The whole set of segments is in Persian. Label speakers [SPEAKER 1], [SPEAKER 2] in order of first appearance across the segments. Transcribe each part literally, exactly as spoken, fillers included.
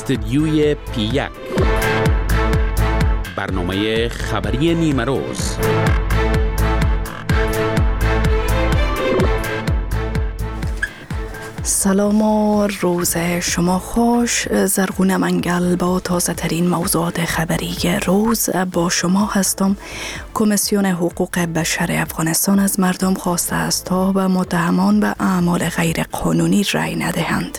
[SPEAKER 1] استدیوی پی یک، برنامه خبری نیمه روز.
[SPEAKER 2] سلام و روز شما خوش. زرغون منگل با تازه ترین موضوعات خبری روز با شما هستم. کمیسیون حقوق بشر افغانستان از مردم خواسته است تا به متهمان به اعمال غیر قانونی رأی ندهند.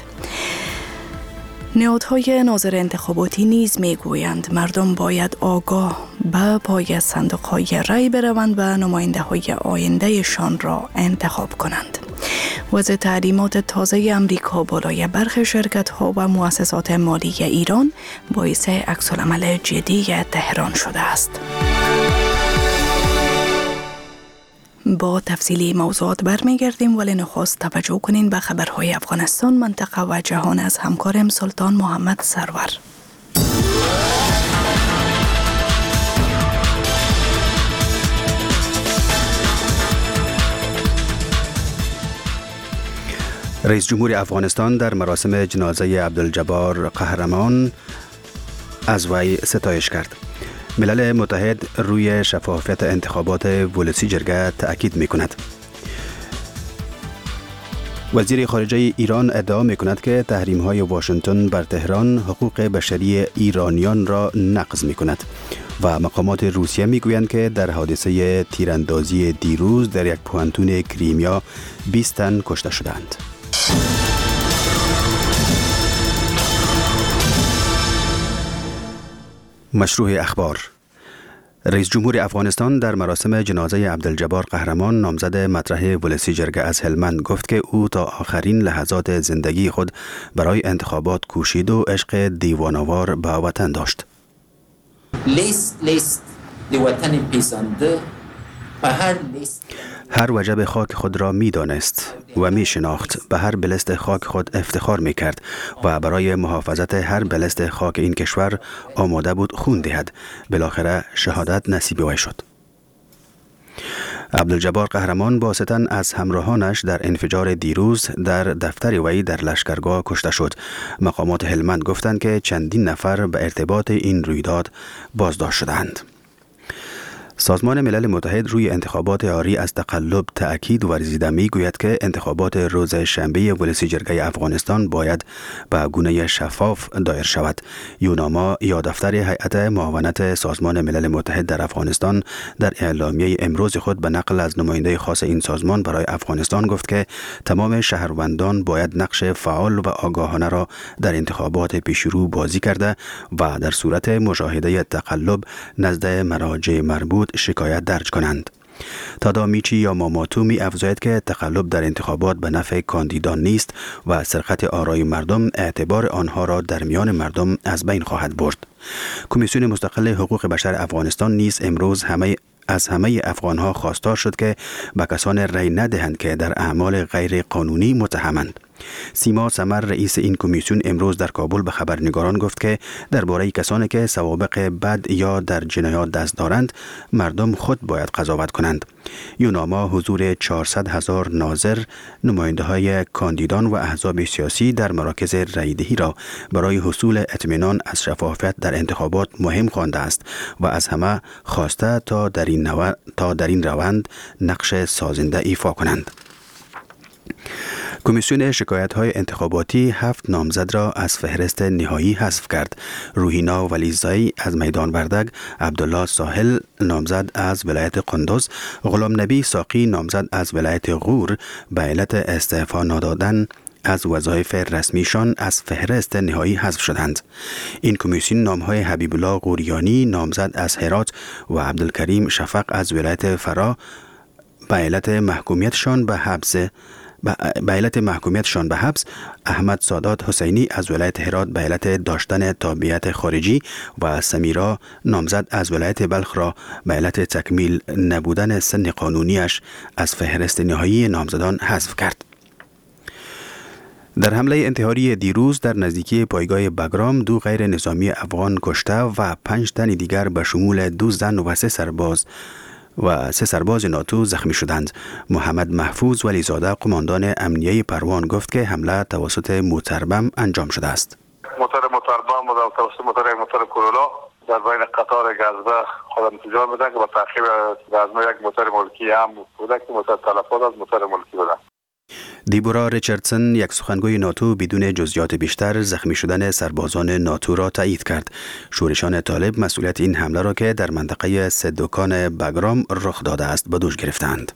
[SPEAKER 2] نهادهای ناظر انتخاباتی نیز میگویند مردم باید آگاه به پای صندوق‌های رأی بروند و نماینده‌های آیندهشان را انتخاب کنند. وضع تعلیمات تازه امریکا بالای برخی شرکت‌ها و مؤسسات مالی ایران باعث عکس‌العمل جدی تهران شده است. با تفصیلی موضوعات برمیگردیم، ولی نخست توجه کنین به خبرهای افغانستان، منطقه و جهان از همکارم سلطان محمد سرور.
[SPEAKER 3] رئیس جمهور افغانستان در مراسم جنازه عبدالجبار قهرمان از وی ستایش کرد. ملل متحد روی شفافیت انتخابات ولسی جرگه تأکید می کند. وزیر خارجه ایران ادعا می کند که تحریم های واشنگتن بر تهران حقوق بشری ایرانیان را نقض می کند و مقامات روسیه می گویند که در حادثه تیراندازی دیروز در یک پوهنتون کریمیا بیست تن کشته شدند. مشروع اخبار. رئیس جمهور افغانستان در مراسم جنازه عبدالجبار قهرمان نامزد مطرح ولسی جرگه از هلمند گفت که او تا آخرین لحظات زندگی خود برای انتخابات کوشید و عشق دیوانوار به وطن داشت.
[SPEAKER 4] لیست لیست دی وطن پیسنده به هر لیست
[SPEAKER 3] هر وجب خاک خود را می دانست و می شناخت، به هر بلست خاک خود افتخار می کرد و برای محافظت هر بلست خاک این کشور آماده بود خون دهد. بالاخره شهادت نصیب وی شد. عبدالجبار قهرمان با ستن از همراهانش در انفجار دیروز در دفتر وی در لشکرگاه کشته شد. مقامات هلمند گفتند که چندین نفر به ارتباط این رویداد بازداشت شدند. سازمان ملل متحد روی انتخابات عاری از تقلب تأکید ورزیده می گوید که انتخابات روز شنبه ولسی جرگه افغانستان باید به گونه شفاف دایر شود. یوناما یا دفتر هیئت معاونت سازمان ملل متحد در افغانستان در اعلامیه امروز خود به نقل از نماینده خاص این سازمان برای افغانستان گفت که تمام شهروندان باید نقش فعال و آگاهانه را در انتخابات پیشرو بازی کرده و در صورت مشاهده تقلب نزد مراجع مربوط شکایت درج کنند. تادامیچی یا ماماتو می افزاید که تقلب در انتخابات به نفع کاندیدان نیست و سرقت آرای مردم اعتبار آنها را در میان مردم از بین خواهد برد. کمیسیون مستقل حقوق بشر افغانستان نیز امروز همه از همه افغانها خواستار شد که به کسان رأی ندهند که در اعمال غیر قانونی متهمند. سیما سمر رئیس این کمیسیون امروز در کابل به خبرنگاران گفت که درباره کسانی که سوابق بد یا در جنایات دست دارند مردم خود باید قضاوت کنند. یوناما حضور چهارصد هزار ناظر، نماینده های کاندیدان و احزاب سیاسی در مراکز رأیدهی را برای حصول اطمینان از شفافیت در انتخابات مهم خوانده است و از همه خواسته تا در این نو... تا در این روند نقش سازنده ایفا کنند. کمیسیون شکایت‌های انتخاباتی هفت نامزد را از فهرست نهایی حذف کرد. روحینا ولیزایی از میدان وردگ، عبدالله ساحل نامزد از ولایت قندوز، غلام نبی ساقی نامزد از ولایت غور به علت استعفا ندادن از وظایف رسمیشان از فهرست نهایی حذف شدند. این کمیسیون نام‌های حبیب الله غوریانی نامزد از هرات و عبدالکریم شفق از ولایت فرا به علت محکومیتشان به حبس به علت محکومیتشان به حبس، احمد سادات حسینی از ولایت هرات به علت داشتن تابعیت خارجی و سمیرا نامزد از ولایت بلخ را به علت تکمیل نبودن سن قانونیش از فهرست نهایی نامزدان حذف کرد. در حمله انتحاری دیروز در نزدیکی پایگاه بگرام دو غیر نظامی افغان کشته و پنج تن دیگر به شمول دو زن و سه سرباز و سه سرباز ناتو زخمی شدند. محمد محفوظ ولیزاده قماندان امنیه پروان گفت که حمله توسط موتربم انجام شده است.
[SPEAKER 5] موتور موتوربان و توسط موتور یک موتور کورولا در بین قطار گزبه خود انفجار بودن که با تعقیب گزبه یک موتور ملکی هم بوده که موتور تلفات از موتور ملکی بودن.
[SPEAKER 3] دیبورا ریچاردسون، یک سخنگوی ناتو، بدون جزئیات بیشتر زخمی شدن سربازان ناتو را تایید کرد. شورشان طالب مسئولیت این حمله را که در منطقه سدوکان بگرام رخ داده است به دوش گرفتند.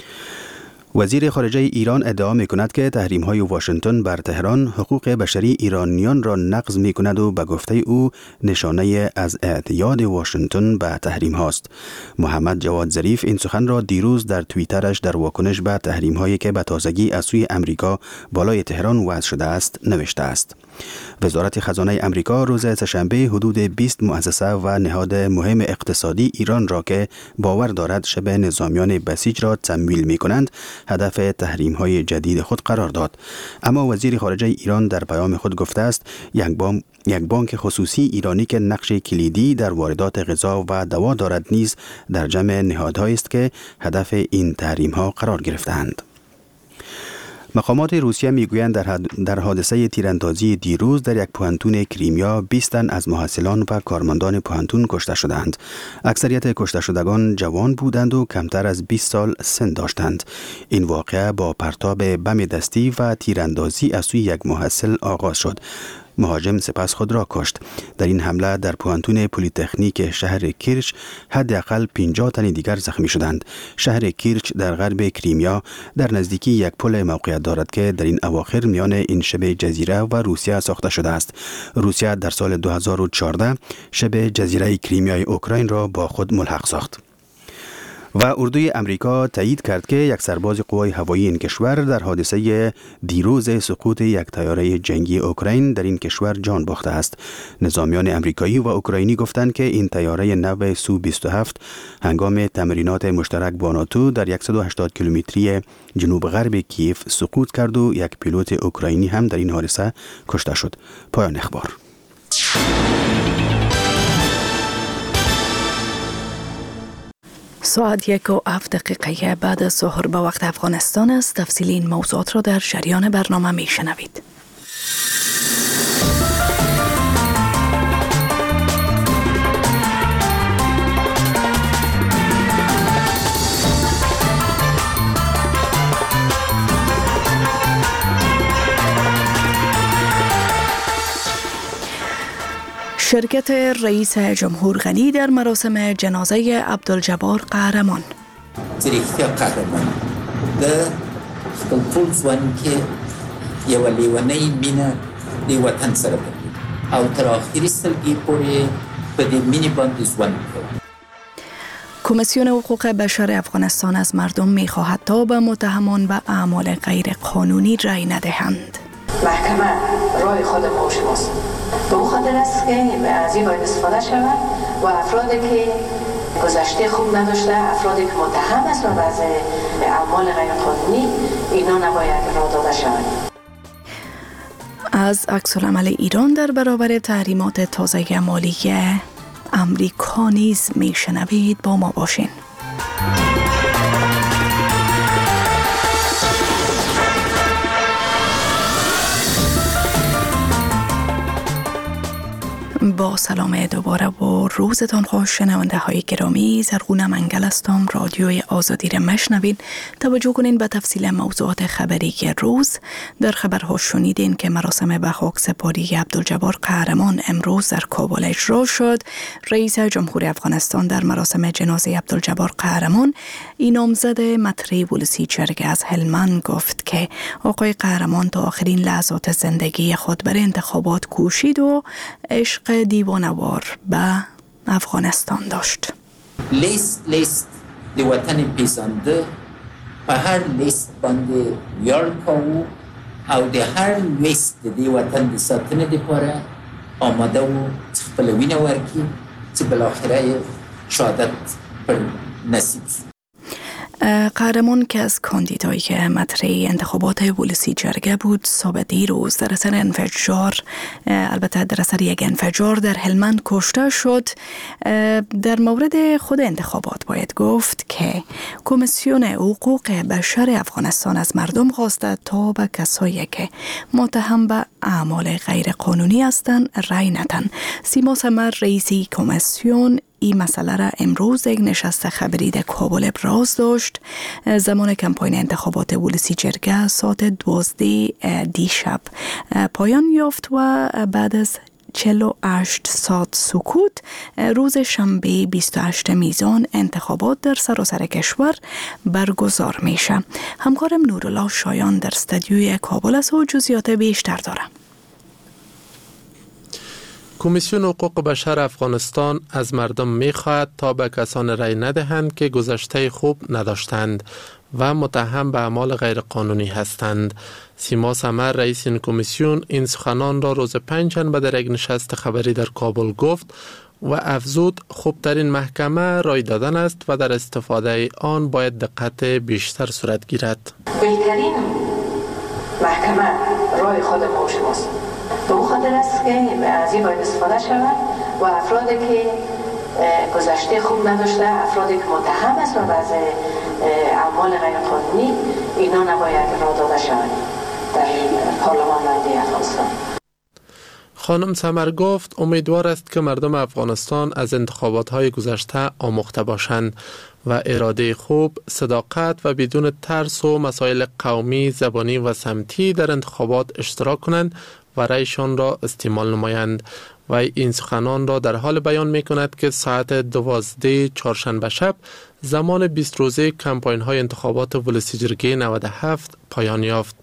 [SPEAKER 3] وزیر خارجه ایران ادعا می کند که تحریم های واشنگتن بر تهران حقوق بشری ایرانیان را نقض می کند و به گفته او نشانه از اعتیاد واشنگتن به تحریم هاست. محمد جواد ظریف این سخن را دیروز در توییترش در واکنش به تحریم هایی که به تازگی از سوی امریکا بالای تهران وضع شده است نوشته است. وزارت خزانه امریکا روز سه‌شنبه حدود بیست مؤسسه و نهاد مهم اقتصادی ایران را که باور دارد شبه نظامیان بسیج را تمویل می کنند هدف تحریم های جدید خود قرار داد. اما وزیر خارجه ایران در پیام خود گفته است یک بانک یک بانک خصوصی ایرانی که نقش کلیدی در واردات غذا و دوا دارد نیز در جمع نهادهایی است که هدف این تحریم ها قرار گرفتند. مقامات روسیه میگویند در, در حادثه تیراندازی دیروز در یک پوهنتون کریمیا بیست تن از محصلان و کارمندان پوهنتون کشته شدند. اکثریت کشته شدگان جوان بودند و کمتر از بیست سال سن داشتند. این واقعه با پرتاب بم دستی و تیراندازی از سوی یک محصل آغاز شد. مهاجم سپس خود را کشت. در این حمله در پوهنتون پلیتکنیک شهر کیرچ حداقل پنجاه تن دیگر زخمی شدند. شهر کیرچ در غرب کریمیا در نزدیکی یک پل موقعیت دارد که در این اواخر میان این شبه جزیره و روسیه ساخته شده است. روسیه در سال دو هزار و چهارده شبه جزیره کریمیای اوکراین را با خود ملحق ساخت. و اردوی امریکا تایید کرد که یک سرباز قوای هوایی این کشور در حادثه دیروز سقوط یک طیاره جنگی اوکراین در این کشور جان باخته است. نظامیان امریکایی و اوکراینی گفتند که این طیاره نو سو بیست و هفت هنگام تمرینات مشترک با ناتو در صد و هشتاد کیلومتری جنوب غرب کیف سقوط کرد و یک پیلوت اوکراینی هم در این حادثه کشته شد. پایان اخبار.
[SPEAKER 2] ساعت یک و هفت دقیقه بعد از ظهر به وقت افغانستان است. تفصیل این موضوعات را در جریان برنامه می شنوید. شرکت رئیس جمهور غنی در مراسم جنازه عبدالجبار قهرمان.
[SPEAKER 4] زریختیا قهرمان د خپل ټول ځوان کې یو لیونی مینه د وطن سره ده او تر اخري سلګي پورې په دې مینې باندې ژوند کوي.
[SPEAKER 2] کمیسیون حقوق بشر افغانستان از مردم می‌خواهد تا به متهمان به اعمال غیر قانونی رأی ندهند.
[SPEAKER 6] محکمه رای خود پاشماست. به اون خاطر است که از این باید استفاده شود و افرادی که گذشته خوب نداشته، افرادی که متهم است و بعض اعمال غیر قانونی، اینا نباید راه داده شود.
[SPEAKER 2] از عکس‌العمل ایران در برابر تحریمات تازه مالی امریکا نیز میشنوید. با ما باشین. با سلام دوباره و روزتان خوش شنونده های گرامی. زرغونه منگل هستم. رادیوی آزادی را مشنوید. توجه کنین به تفصیل موضوعات خبری روز. در خبرها شنیدین که مراسم به خاک سپاری عبدالجبار قهرمان امروز در کابل اجرا شد. رئیس جمهور افغانستان در مراسم جنازه عبدالجبار قهرمان این نامزد مطرح ولسی چرگ از هلمند گفت که آقای قهرمان تا آخرین لحظات زندگی خود برای انتخابات کوشید و عشق دیوانوار به افغانستان داشت.
[SPEAKER 4] لیست لیست د وطن پیژنده په هر لیست باندې ویاړ کوو او د هر لیست د وطن د ساتنې لپاره آماده وو چې خپله وینه ورکړي چې بالاخره شهادت پر نصیب شو.
[SPEAKER 2] قهرمان که از کاندیدایی که مطرح انتخابات ولسی جرگه بود صبح دیروز در اثر انفجار، البته در اثر یک انفجار در هلمند کشته شد. در مورد خود انتخابات باید گفت که کمیسیون حقوق بشر افغانستان از مردم خواسته تا به کسایی که متهم به اعمال غیر قانونی هستند رای ندن. سیما سمر رئیسی کمیسیون این مسئله را امروز یک نشست خبری در کابل ابراز داشت. زمان کمپاین انتخابات ولسی جرگه ساعت دوازده دیشب پایان یافت و بعد از چهل و هشت ساعت سکوت روز شنبه بیست و هشتم میزان انتخابات در سراسر کشور برگزار میشه. همکارم نورالله شایان در استودیوی کابل است و جزئیات بیشتر داره.
[SPEAKER 7] کمیسیون حقوق بشر افغانستان از مردم می‌خواهد تا به کسان رای ندهند که گذشته خوب نداشتند و متهم به اعمال غیرقانونی هستند. سیما سمر رئیس این کمیسیون این سخنان را روز پنجشنبه در یک نشست خبری در کابل گفت و افزود خوبترین محکمه رای دادن است و در استفاده آن باید دقت بیشتر صورت گیرد.
[SPEAKER 6] بهترین محکمه رای خود ما شماست. به اون خاطر است که از این باید استفاده شود و افرادی که گذشته خوب نداشته، افرادی که متهم است و بعض اعمال غیرقانونی، اینا نباید راه داده شود در پارلمان ملی افغانستان.
[SPEAKER 7] خانم سمر گفت امیدوار است که مردم افغانستان از انتخابات‌های گذشته آموخته باشند و اراده خوب، صداقت و بدون ترس و مسائل قومی، زبانی و سمتی در انتخابات اشتراک کنند و رایشان را استعمال نمایند. و این سخنان را در حال بیان می کند که ساعت دوازده چهارشنبه شب زمان بیست روزه کمپاین های انتخابات ولسی جرگه نود و هفت پایان یافت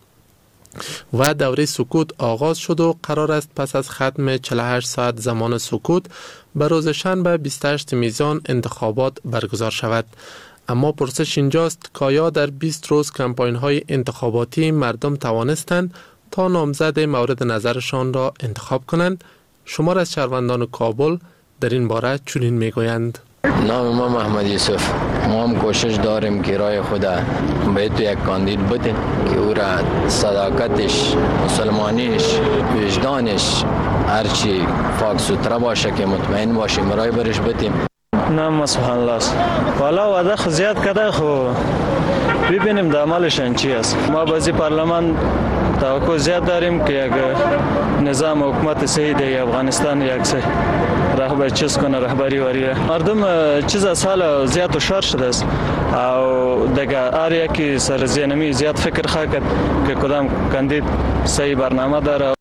[SPEAKER 7] و دوره سکوت آغاز شد و قرار است پس از ختم چهل و هشت ساعت زمان سکوت به روز شنبه بیست و هشت میزان انتخابات برگزار شود. اما پرسش اینجاست که آیا در بیست روز کمپاین های انتخاباتی مردم توانستند تا نامزد مورد نظرشان را انتخاب کنند؟ شمار از شهروندان کابل در این باره چنین میگویند.
[SPEAKER 8] نام ما محمد یوسف. ما هم کوشش داریم که رای خود به تو یک کاندید بده که او را صداقتش، مسلمانیش، وجدانش هرچی پاک سوتره باشه که مطمئن باشیم رای برش بدیم.
[SPEAKER 9] نام سبحان الله است. والا وعده خو زیاد کرده خو ببینیم در عملشان چی است. ما بازی پارلمان توقع زیاد داریم که یک نظام حکومت صحیح دی افغانستان یک سه رهبر چیز کنه، رهبری وریه. مردم چیز از حال زیاد هوشیار شده است او دیگه هر یکی سر ذهنمی زیاد فکر خواه کرد که کدام کاندید صحیح برنامه داره.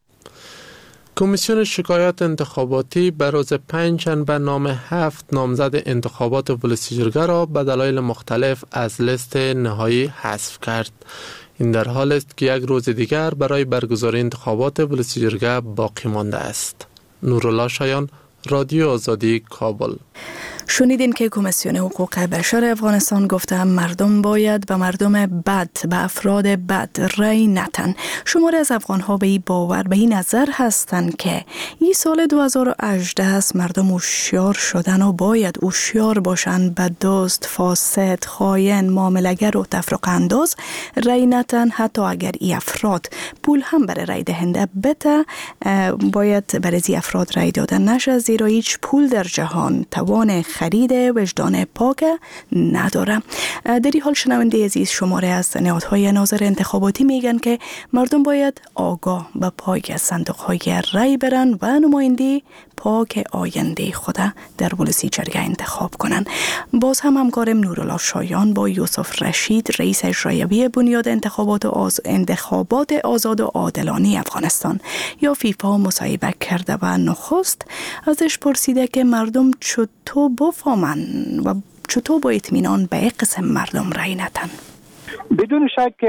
[SPEAKER 7] کمیسیون شکایات انتخاباتی به روز پنجشنبه نام هفت نامزد انتخابات ولسی جرگه را به دلایل مختلف از لیست نهایی حذف کرد. این در حال است که یک روز دیگر برای برگزاری انتخابات ولسی جرگه باقی مانده است. نورالله شایان، رادیو آزادی، کابل.
[SPEAKER 2] شنیدین که کمیسیون حقوق بشر افغانستان گفته مردم باید به مردم بد، به افراد بد رای ندن. شماری از افغان‌ها به این باور، به این نظر هستند که این سال دو هزار و هجده است مردم هوشیار شدن و باید هوشیار باشند به دزد، فاسد، خائن، معامله‌گر و تفرقه انداز رای ندن. حتی اگر این افراد پول هم برای رای دهنده بده باید برای این افراد رای دادن نشه، زیرا هیچ پول در جهان توان خرید وجدان پاک نداره. در این حال شنونده عزیز شماره از نهادهای ناظر انتخاباتی میگن که مردم باید آگاه به پای صندوق‌های رای برن و نماینده پاک آینده خود در ولسی جرگه انتخاب کنن. باز هم همکارم نورالله شایان با یوسف رشید رئیس اجرایی بنیاد انتخابات آز... انتخابات آزاد و عادلانه افغانستان یا فیفا مصاحبه کرده و نخست ازش پرسیده که مردم چطور بفهمن و چطور با اطمینان به یک قسم مردم رای ندن.
[SPEAKER 10] بدون شک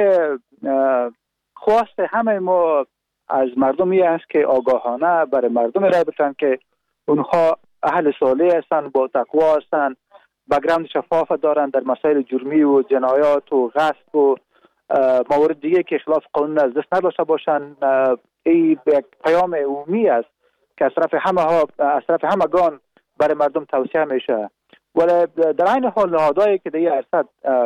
[SPEAKER 10] خواست همه ما از مردمی است که آگاهانه برای مردم رای بدن که اونها اهل صالح هستند، با تقوا هستند، بک‌گراند شفاف دارند در مسائل جرمی و جنایات و غصب و موارد دیگه که خلاف قانون از دست نداشته باشند. این یک پیام عمومی است که از طرف همه ها از طرف همگان برای مردم توصیه میشه. ولی در این حال نهادهایی که در این عرصه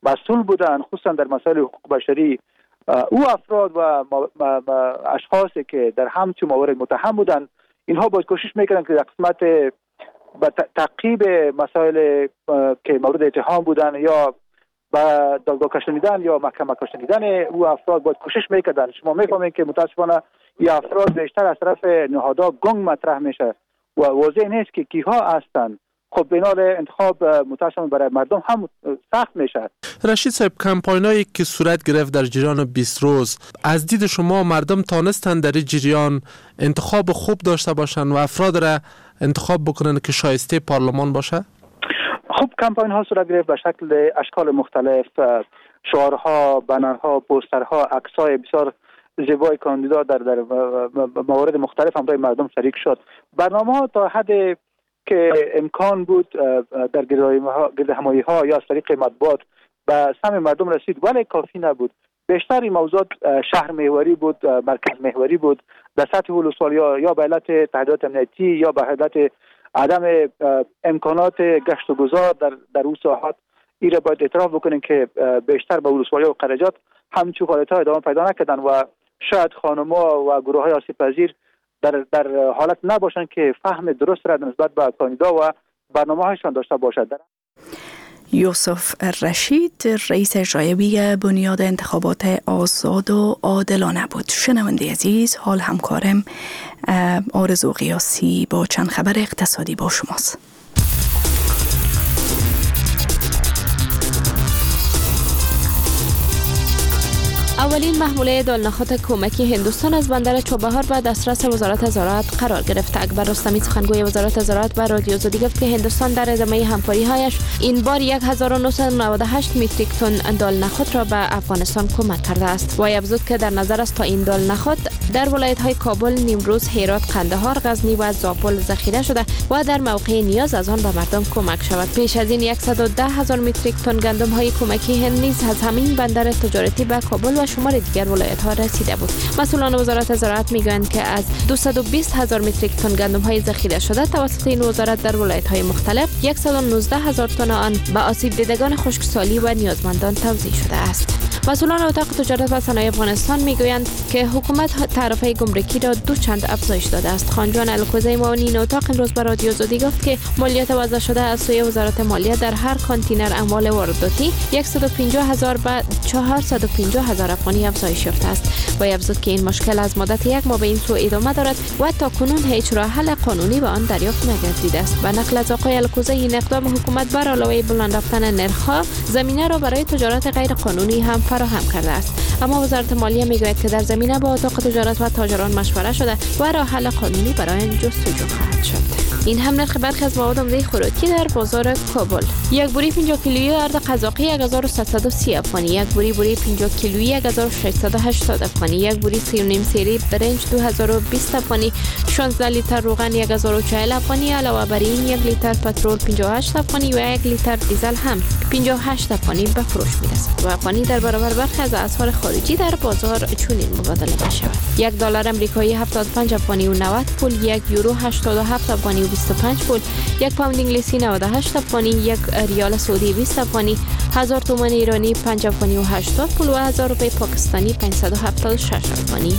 [SPEAKER 10] مسئول بودن، خصوصا در مسائل حقوق بشری. او افراد و اشخاصی که در همچون موارد متهم بودن، اینها باید کوشش میکردن که در قسمت با تعقیب مسائل که مورد اتهام بودن یا با دادگاه کشانیدن یا محکمه کشانیدن او افراد باید کوشش میکردن. شما میفهمید که متاسفانه این افراد بیشتر از طرف نهادها گنگ مطرح میشه و واضح نیست که کیها هستند. خب بنال انتخاب متاسفانه برای مردم هم سخت میشه.
[SPEAKER 7] رشید صاحب، کمپاینایی که صورت گرفت در جریان بیست روز، از دید شما مردم تانستند در این جریان انتخاب خوب داشته باشند و افراد را انتخاب بکنن که شایسته پارلمان باشه؟
[SPEAKER 10] خب کمپاین ها صورت گرفت به شکل اشکال مختلف، شعارها، بنرها، پوسترها، عکس‌های بسیار زیبای کاندیدا در در موارد مختلف همراه مردم شریک شد. برنامه ها تا حد که امکان بود در گردهمایی ها یا از طریق مطبوعات به سمع مردم رسید، ولی کافی نبود. بیشتر این موضوعات شهر محوری بود، مرکز محوری بود، در سطح ولسوالی یا به علت تهدیدات امنیتی یا به علت عدم امکانات گشت و گذار در در اون ساحات. این را باید اعتراف بکنیم که بیشتر به ولسوالی و قرجات همچون حالت‌ها ادامه پیدا نکردن و شاید خانم‌ها و گروه‌های آسیب‌پذیر در در حالت نباشند که فهم درست را نسبت به کاندیدا و برنامه‌هایشان داشته باشد.
[SPEAKER 2] یوسف رشید، رئیس اجرایی بنیاد انتخابات آزاد و عادلانه بود. شنونده عزیز، حال همکارم آرزو قیاسی با چند خبر اقتصادی با شماست.
[SPEAKER 11] اولین محموله دالنخود کمکی هندوستان از بندر چابهار به دسترس وزارت زراعت قرار گرفت. اکبر رستمی، سخنگوی وزارت زراعت، به رادیو زدی گفت که هندوستان در ادامه همکاری‌هایش این بار هزار و نهصد و نود و هشت متریک تن دالنخود را به افغانستان کمک کرده است. وی افزود که در نظر است تا این دالنخود در ولایت‌های کابل، نیمروز، هرات، قندهار، غزنی و زابل ذخیره شده و در موقع نیاز از آن به مردم کمک شود. پیش از این صد و ده هزار متریک تن گندم‌های کمکی هند نیز از همین بندر تجارتی به کابل و شمار دیگر ولایت‌ها رسیده بود. مسئولان وزارت زراعت میگویند که از دویست و بیست هزار متریک تن گندم‌های ذخیره شده توسط این وزارت در ولایت‌های مختلف صد و نوزده هزار تن آن به آسیب دیدگان خشکسالی و نیازمندان توزیع شده است. مسئولان اتاق تجارت و صنایع افغانستان میگویند که حکومت تعرفه گمرکی را دو چند افزایش داده است. خانجان الکوزی، معاون این اتاق، امروز به رادیو زدی گفت که مالیات وضع شده از سوی وزارت مالیه در هر کانتینر اموال وارداتی صد و پنجاه هزار به چهارصد و پنجاه هزار افغانی افزایش یافته است. و افزود که این مشکل از مدت یک ماه به این سو ادامه دارد و تا کنون هیچ راه حل قانونی به آن دریافت نگردیده است. به نقل از آقای الکوزی، این اقدام حکومت بر علاوه بلند رفتن نرخ‌ها زمینه را برای تجارت غیر قانونی هم فراهم کرده است. اما وزارت مالیه میگوید که در زمینه با اتاق تجارت و تاجران مشوره شده و راه حل قانونی برای آن جستجو خواهد شد. این هم نرخ برخی از مواد عمده خوراکی در بازار کابل. یک بوری پنجاه کیلویی ارد قزاقی هزار و صد و سی افغانی، یک بوری بوری پنجاه کیلویی هزار و ششصد و هشتاد افغانی، یک بوری سی و نیم سری برنج دو هزار و بیست افغانی، شانزده لیتر روغن هزار و چهل افغانی. علاوه بر این یک لیتر پترول پنجاه و هشت افغانی و یک لیتر دیزل هم پنجاه و هشت افغانی به فروش میرسد. و افغانی در برابر برخی از اسعار خارجی در بازار چنین مبادله میشود. یک دلار آمریکایی هفتاد و پنج افغانی و نود پول، یک یورو هشتاد و هفت افغانی و بیست و پنج پول، یک پوند انگلیسی نود و هشت افغانی، یک ریال سعودی بیست افغانی، هزار تومان ایرانی پنج افغانی و هشتاد پول و هزار روپیه پاکستانی پانصد و هفتاد و شش افغانی.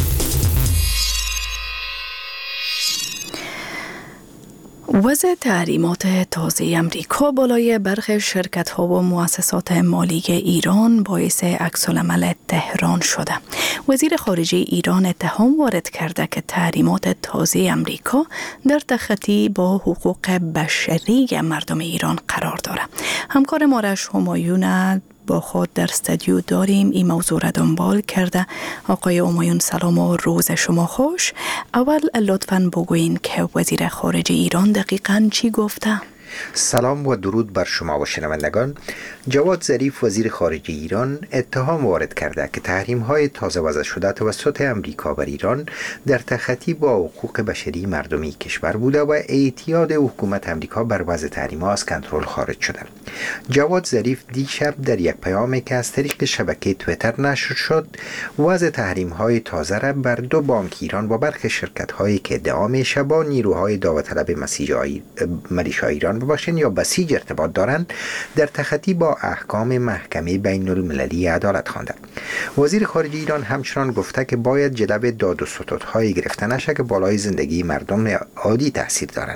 [SPEAKER 2] وضع تحریمات تازه امریکا بالای برخی شرکت‌ها و مؤسسات مالی ایران باعث عکس‌العمل تهران شده. وزیر خارجه ایران اتهام وارد کرده که تحریمات تازه امریکا در تخطی با حقوق بشری مردم ایران قرار دارد. همکار مارش همایون با خود در استودیو داریم. این موضوع را دنبال کرده. آقای همایون، سلام و روز شما خوش. اول لطفاً بگوین که وزیر خارجه ایران دقیقاً چی گفته؟
[SPEAKER 12] سلام و درود بر شما و شنوندگان. جواد ظریف، وزیر خارجه ایران، اتهام وارد کرده که تحریم‌های تازه وضع شده توسط امریکا بر ایران در تخطی با حقوق بشری مردمی کشور بوده و اعتیاد حکومت امریکا بر وضع تحریم‌ها از کنترل خارج شده. جواد ظریف دیشب در یک پیامی که از طریق شبکه توییتر نشر شد، وضع تحریم‌های تازه را بر دو بانک ایران و برخی شرکت‌هایی که ادعا می‌شود با نیروهای داوطلب مسیحی ملیشا ایران باشند یا بسیج ارتباط دارند در تخطی با احکام محکمه بین المللی عدالت خوانده. وزیر خارجه ایران همچنان گفته که باید جلب داد و ستودهای گرفته نشه که بالای زندگی مردم عادی تاثیر دارند.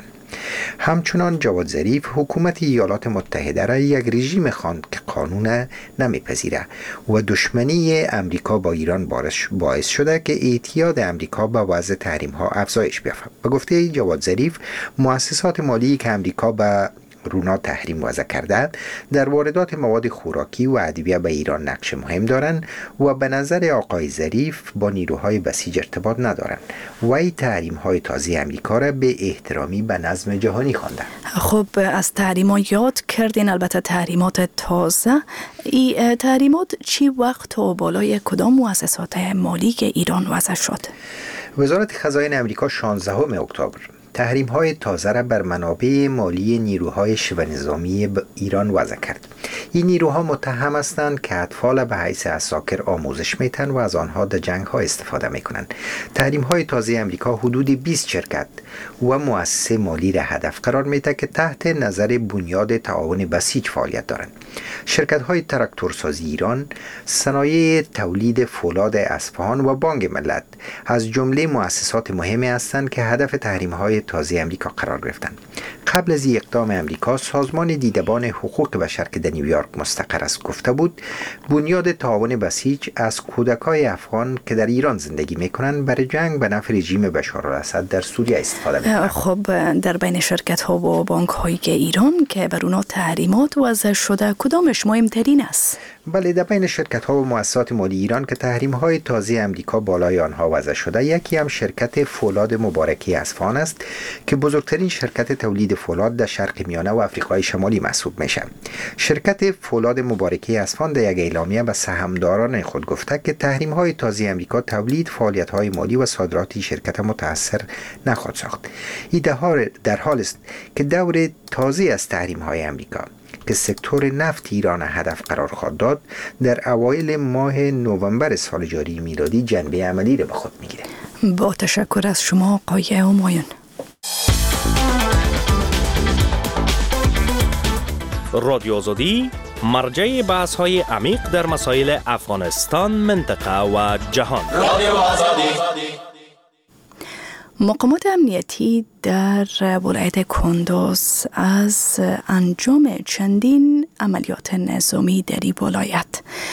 [SPEAKER 12] همچنان جواد ظریف حکومت ایالات متحده را یک رژیم خواند که قانون نمیپذیره و دشمنی امریکا با ایران باعث شده که اعتیاد امریکا به وضع تحریم ها افزایش بیافته. به گفته جواد ظریف، مؤسسات مالی که امریکا به رونا تحریم وضع کرده در واردات مواد خوراکی و ادویه به ایران نقش مهم دارند و به نظر آقای ظریف با نیروهای بسیج ارتباط ندارند و این تحریم های تازه امریکا را به احترامی به نظم جهانی خوانده.
[SPEAKER 2] خب از تحریمات یاد کردین، البته تحریمات تازه. این تحریمات چی وقت و بالای کدام مؤسسات مالی که ایران وضع شد؟
[SPEAKER 12] وزارت خزاین امریکا شانزدهم اکتبر تحریم های تازه را بر منابع مالی نیروهای شبه نظامی ایران وضع کرد. این نیروها متهم هستند که اطفال به حیث عساکر آموزش میتن و از آنها در جنگ ها استفاده میکنند. تحریم های تازه امریکا حدود بیست شرکت و مؤسسه مالی را هدف قرار میده که تحت نظر بنیاد تعاون بسیج فعالیت دارند. شرکت های تراکتورسازی ایران، صنایع تولید فولاد اصفهان و بانک ملت از جمله مؤسسات مهمی هستند که هدف تحریم های تازه امریکا قرار گرفتند. قبل از اقدام امریکا، سازمان دیدبان حقوق بشر که در نیویورک مستقر است گفته بود بنیاد تعاون بسیج از کودکای افغان که در ایران زندگی میکنند برای جنگ به نفع رژیم بشار الاسد در سوریه استفاده میکنند.
[SPEAKER 2] خب در بین شرکت ها و بانک های ایران که بر اونها تحریمات وضع شده کدامش مهمترین است؟
[SPEAKER 12] بله، در بین شرکت ها و مؤسسات مالی ایران که تحریم های تازه امریکا بالای آنها وضع شده، یکی هم شرکت فولاد مبارکی اصفهان است که بزرگترین شرکت تولید فولاد در شرق میانه و آفریقای شمالی محسوب میشه. شرکت فولاد مبارکی اصفهان در یک اعلامیه به سهامداران خود گفته که تحریم های تازه امریکا تولید، فعالیت های مالی و صادرات شرکت متاثر نخواهد ساخت. این در حال است که دور تازه از تحریم های امریکا که سکتور نفت ایران هدف قرار خواهد داد در اوایل ماه نوامبر سال جاری میلادی جنبه عملی را به خود میگیره.
[SPEAKER 2] با تشکر از شما آقای همایون.
[SPEAKER 13] رادیو آزادی مرجع بحث های عمیق در مسائل افغانستان، منطقه و جهان. رادیو آزادی.
[SPEAKER 2] مقامات امنیتی در ولایت کندوز از انجام چندین عملیات نظامی در این ولایت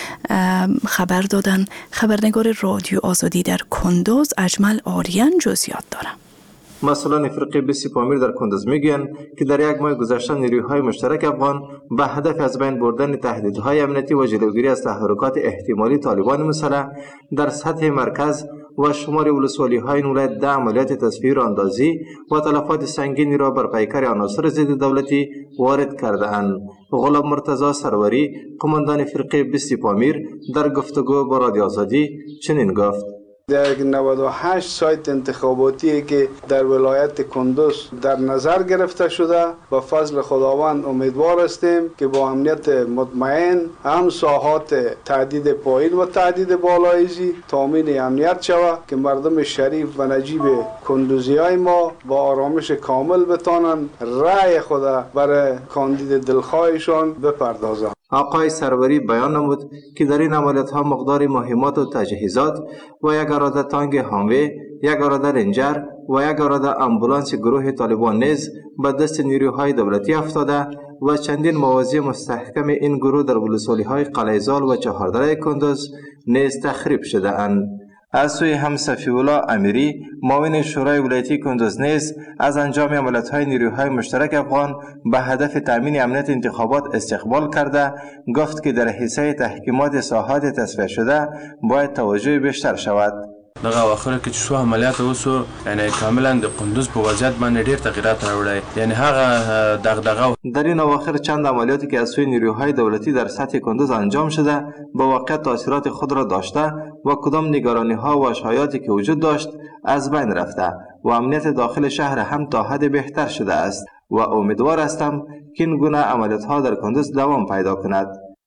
[SPEAKER 2] خبر دادن. خبرنگار رادیو آزادی در کندوز اجمل آریان جزئیات داره.
[SPEAKER 14] مسئولان فرقه بیست پامیر در کندوز میگویند که در یک ماه گذشته نیروهای مشترک افغان به هدف از بین بردن تهدیدهای امنیتی و جلوگیری از تحرکات احتمالی طالبان مسلح در سطح مرکز و شمار ولسوالی‌های این ولایت ده عملیات تصفیه اندازی و تلفات سنگینی را بر پیکر عناصر ضد دولتی وارد کرده‌اند. غلام مرتضی سروری، قماندان فرقه بیست پامیر، در گفتگو با رادیو آزادی چنین گفت:
[SPEAKER 15] در نود و هشت سایت انتخاباتی که در ولایت کندوز در نظر گرفته شده، با فضل خداوند امیدوار هستیم که با امنیت مطمئن هم ساحات تهدید پایین و تهدید بالایزی تامین امنیت شود که مردم شریف و نجیب کندوزی های ما با آرامش کامل بتانند رأی خود برای کاندید دلخواهشان بپردازند.
[SPEAKER 14] آقای سروری بیان نمود که در این عملیات ها مقدار مهمات و تجهیزات و یک اراده تانک هاموی، یک اراده رنجر و یک اراده امبولانس گروه طالبان نیز به دست نیروهای دولتی افتاده و چندین موازی مستحکم این گروه در ولسوالی های قلعه‌زال و چهاردره کندوز نیز تخریب شده اند. از سوی هم صفی‌الله امیری، معاون شورای ولایتی کندوز نیز از انجام عملیات‌های نیروهای مشترک افغان به هدف تامین امنیت انتخابات استقبال کرده، گفت که در حصه تحکیمات ساحات تصفیه شده باید توجه بیشتر شود.
[SPEAKER 16] دغه واخره کې چې څو عملیات وسو، یعنی کاملا د قندوز په وضعیت باندې ډیر تغیرات راوړی، یعنی هغه دغدغه
[SPEAKER 14] در این اواخر چند عملیاتی که از سوی نیروهای دولتی در سطح کندوز انجام شده با واقع تاثیرات خود را داشته و کدام نگرانی ها و شایعاتی که وجود داشت از بین رفته و امنیت داخل شهر هم تا حد بهتر شده است و امیدوار هستم که این گونه عملیات ها در کندوز دوام پیدا کند.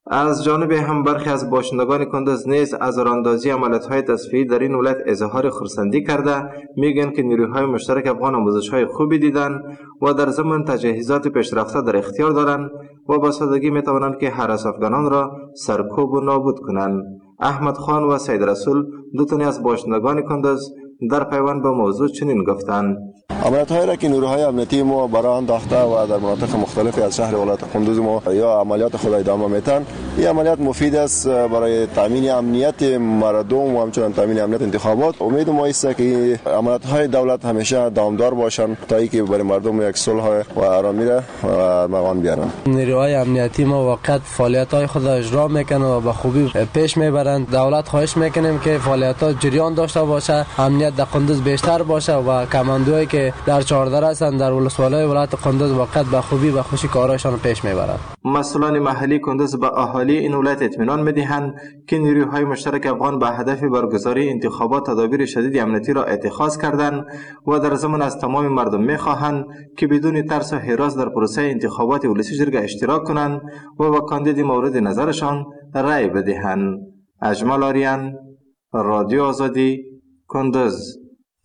[SPEAKER 14] از جانب هم برخی از باشندگان کندز نیز از راندازی عملیات‌های تصفیه‌ای در این ولایت اظهار خرسندی کرده میگن که نیروهای مشترک افغان آموزش‌های خوبی دیدن و در ضمن تجهیزات پیشرفته در اختیار دارند و با سادگی میتوانند که هراس افغانان را سرکوب و نابود کنند. احمد خان و سید رسول دو تنی از باشندگان کندز در پیوند به موضوع چنین گفتند:
[SPEAKER 17] عملیات‌هایی را که نیروهای امنیتی ما برای انداخته و در مناطق مختلفی از شهر ولایت کندوز ما یا عملیات خود ادامه میتن، این عملیات مفید است برای تامین امنیت مردم و همچنین تامین امنیت انتخابات. امید ما است که عملیات‌های دولت همیشه دوامدار باشند تا اینکه برای مردم یک صلح و آرامی را مقام بیارند.
[SPEAKER 18] نیروهای امنیتی ما واقعا فعالیت‌های خود را اجرا میکنند و به خوبی پیش میبرند. دولت خواهش میکنیم که فعالیت‌ها جریان داشته باشه، امنیت در کندوز بیشتر باشه و کماندوهایی که در چهارده هستند در ولسوالی ولایت کندوز واقعا به خوبی و خوشی کاراشان پیش میبرند.
[SPEAKER 14] مسئولان محلی کندوز به اهالی این ولایت اطمینان میدهند که نیروهای مشترک افغان به هدف برگزاری انتخابات تدابیر شدید امنیتی را اتخاذ کردند و در ضمن از تمام مردم میخواهند که بدون ترس و هراس در پروسه انتخابات ولسی جرگه اشتراک کنند و با کاندید مورد نظرشان رأی بدهند. اجمل آریان، رادیو آزادی، کندوز.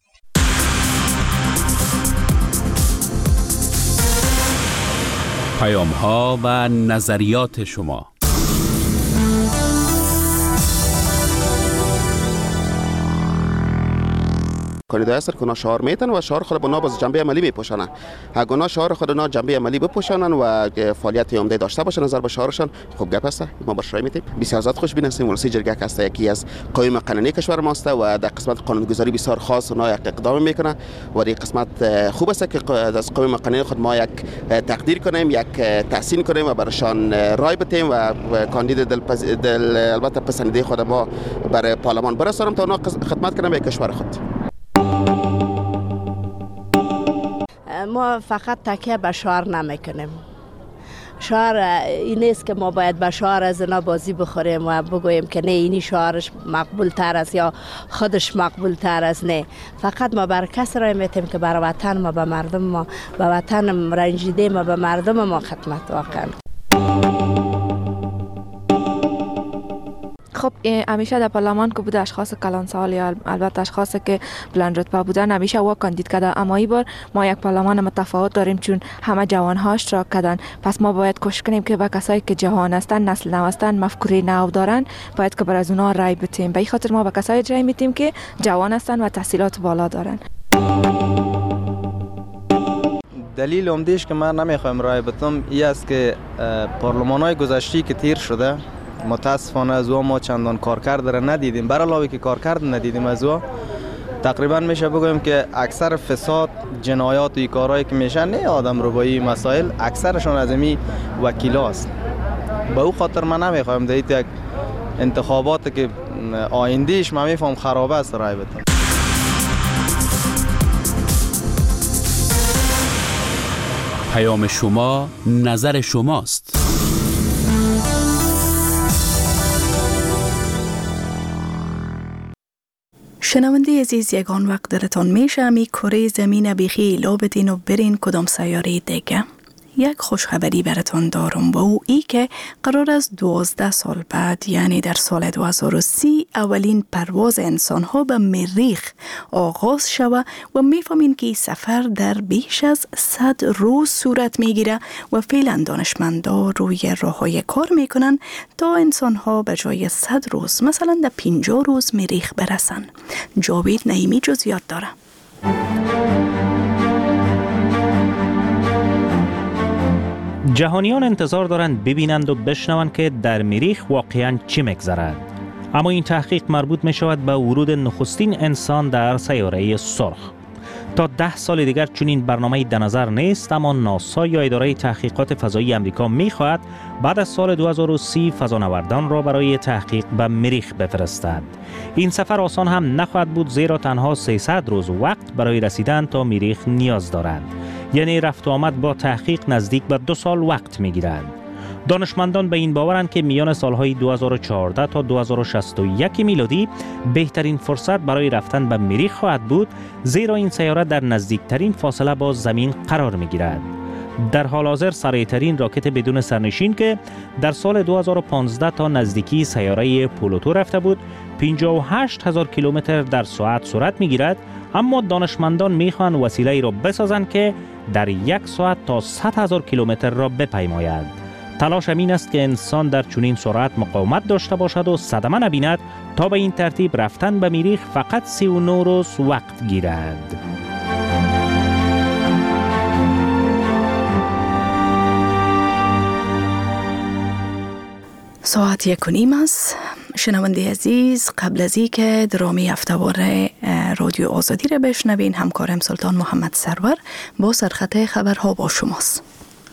[SPEAKER 1] پیام ها و نظریات شما.
[SPEAKER 19] کاندیدای هستن که شعار میتن و شعار خود بنا باز جنبه عملی میپوشانن. اگر نه شعار خود نه جنبه عملی بپوشانن و فعالیت عمده داشته باشن نظر به شعارشان، خوب گپ است. ما با شرای میتیم بسیار زیاد خوشبین هستیم. ولسی جرگه است یکی از قوانین قانونی کشور ماست و در قسمت قانونگذاری بسیار خاص و یک اقدام میکنه و در قسمت خوب است که از قوانین قانونی خود ما یک تقدیر کنیم، یک تحسین کنیم و برشان رای بدیم و کاندید دل, دل البته پسندیده خود ما برای پارلمان برسانیم تا اونا خدمت کنیم به کشور خود.
[SPEAKER 20] ما فقط تکیه به شعار نمیکنیم. شعار این نیست که ما باید به شعار از اینا بازی بخوریم و بگوییم که نه اینی شعارش مقبول تر است یا خودش مقبول تر است. نه، فقط ما بر کس رای میتیم که بر وطن ما، به مردم ما، به وطن رنجیده ما، به مردم ما خدمت واقعا.
[SPEAKER 21] خب همیشه در پارلمان که بوده اشخاص کلانسال یا البته اشخاصی که بلند رتبه بودن همیشه وا کاندید کرده، اما این بار ما یک پارلمان متفاوت داریم چون همه جوان ها اشتراک کردن. پس ما باید کوشش کنیم که به کسایی که جوان هستند، نسل نو هستند، مفکوره نو دارن، باید که بر از اونها رای بدیم. به این خاطر ما به کسایی رای میدیم که جوان هستند و تحصیلات بالا دارن.
[SPEAKER 22] دلیل عمده‌اش که من نمیخوایم رای بدم این است که پارلمان‌های گذشته که تیر شده متاسفانه از او ما چندان کارکرد را ندیدیم. بر علاوه که کارکرد ندیدیم از او، تقریبا میشه بگویم که اکثر فساد، جنایات و این کارهایی که میشن نه آدم ربایی مسائل اکثرشون از امی وکیلا است. به او خاطر من نمیخوایم در یک انتخابات که آیندهش من میفهم خرابه است رای بدم.
[SPEAKER 1] پیام شما نظر شماست.
[SPEAKER 2] شنونده عزیز، یگان وقت درتان میشه امی کره زمین بیخی لا بدین و برین کدام سیاره دیگه. یک خوشخبری براتان دارم با او ای که قرار است دوازده سال بعد یعنی در سال دو هزار و سی اولین پرواز انسان ها به مریخ آغاز شود و میفهمین که این سفر در بیش از صد روز صورت میگیره و فعلا دانشمندان روی راه های کار میکنن تا انسان ها به جای صد روز مثلا در پنجاه روز مریخ برسن. جاوید نعیمی جزئیات داره.
[SPEAKER 23] جهانیان انتظار دارند ببینند و بشنوند که در مریخ واقعاً چی می‌گذرد. اما این تحقیق مربوط می شود به ورود نخستین انسان در سیاره سرخ. تا ده سال دیگر چون این برنامه در نظر نیست، اما ناسا یا اداره تحقیقات فضایی امریکا می خواهد بعد از سال دو هزار و سی فضانوردان را برای تحقیق به مریخ بفرستد. این سفر آسان هم نخواهد بود، زیرا تنها سیصد روز وقت برای رسیدن تا مریخ نیاز دارد. یعنی رفت و آمد با تحقیق نزدیک به دو سال وقت می گیرد. دانشمندان به این باورند که میان سالهای دو هزار و چهارده تا دو هزار و شصت و یک میلادی بهترین فرصت برای رفتن به مریخ خواهد بود، زیرا این سیاره در نزدیکترین فاصله با زمین قرار می گیرد. در حال حاضر سریعترین راکت بدون سرنشین که در سال دو هزار و پانزده تا نزدیکی سیاره پلوتو رفته بود پنجاه و هشت هزار کیلومتر در ساعت سرعت میگیرد، اما دانشمندان میخوان وسیله ای را بسازند که در یک ساعت تا صد هزار کیلومتر را بپیماید. تلاش این است که انسان در چنین سرعت مقاومت داشته باشد و صدمه نبیند تا به این ترتیب رفتن به مریخ فقط سی و نه روز وقت گیرد.
[SPEAKER 2] ساعت یک و نیم است. شنونده عزیز، قبل از ای که درامی هفته‌وار رادیو آزادی را بشنوین، همکارم سلطان محمد سرور با سرخط خبرها با شماست.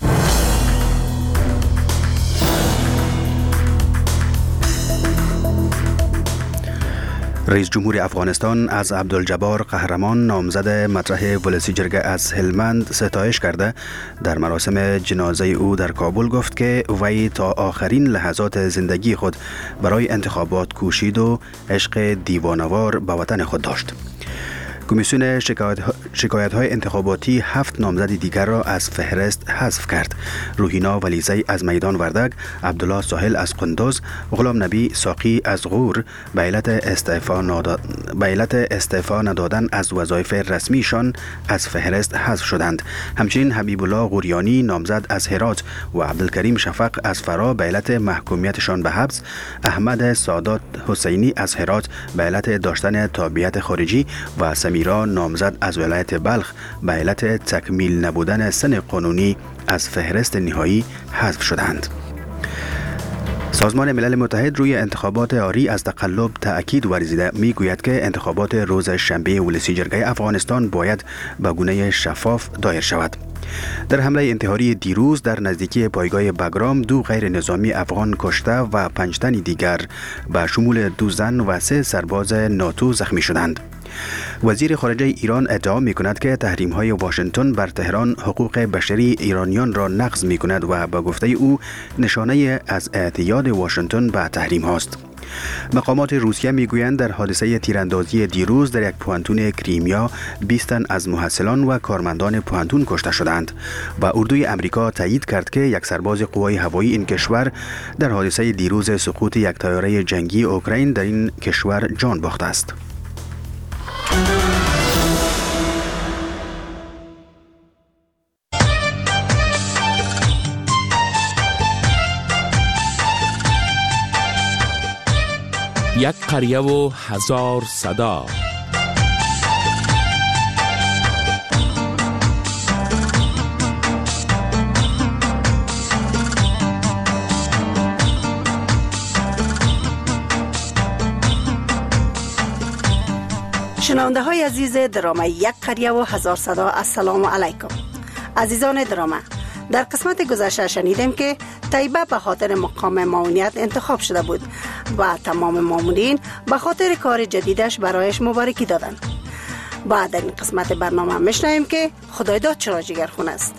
[SPEAKER 3] رئیس جمهور افغانستان از عبدالجبار قهرمان نامزد مطرح ولسی جرگه از هلمند ستایش کرده در مراسم جنازه او در کابل گفت که وی تا آخرین لحظات زندگی خود برای انتخابات کوشید و عشق دیوانوار به وطن خود داشت. کمیسیون شکایت های انتخاباتی هفت نامزد دیگر را از فهرست حذف کرد. روحینا ولیزی از میدان وردک، عبدالله ساحل از قندوز، غلام نبی ساقی از غور به علت استعفا ناداد... به علت استعفا ندادن از وظایف رسمیشان از فهرست حذف شدند. همچنین حبیب الله غوریانی نامزد از هرات و عبدالکریم شفق از فرا به علت محکومیتشان به حبس، احمد سادات حسینی از هرات به علت داشتن تابعیت خارجی و سمیرا نامزد از ولایت بلخ به علت تکمیل نبودن سن قانونی از فهرست نهایی حذف شدند. سازمان ملل متحد روی انتخابات آری از تقلب تأکید ورزیده می گوید که انتخابات روز شنبه ولسی جرگه افغانستان باید به گونه شفاف دایر شود. در حمله انتحاری دیروز در نزدیکی پایگاه بگرام دو غیر نظامی افغان کشته و پنج تن دیگر به شمول دو زن و سه سرباز ناتو زخمی شدند. وزیر خارجه ایران ادعا می کند که تحریم های واشنگتن بر تهران حقوق بشری ایرانیان را نقض می کند و به گفته او نشانه از اعتیاد واشنگتن به تحریم هاست. مقامات روسیه میگویند در حادثه تیراندازی دیروز در یک پوانتون کریمیا بیست تن از محصلان و کارمندان پوانتون کشته شدند و اردوی امریکا تایید کرد که یک سرباز قوای هوایی این کشور در حادثه دیروز سقوط یک طیاره جنگی اوکراین در این کشور جان باخته است.
[SPEAKER 1] یک قریه و هزار صدا.
[SPEAKER 4] شنونده های عزیز درامه یک قریه و هزار صدا، السلام علیکم. عزیزان درامه، در قسمت گذشته شنیدیم که طیبه به خاطر مقام ماموریت انتخاب شده بود و تمام مامورین به خاطر کار جدیدش برایش مبارکی دادند. بعد در این قسمت برنامه میشنویم که خدایداد چرا جگرخون است.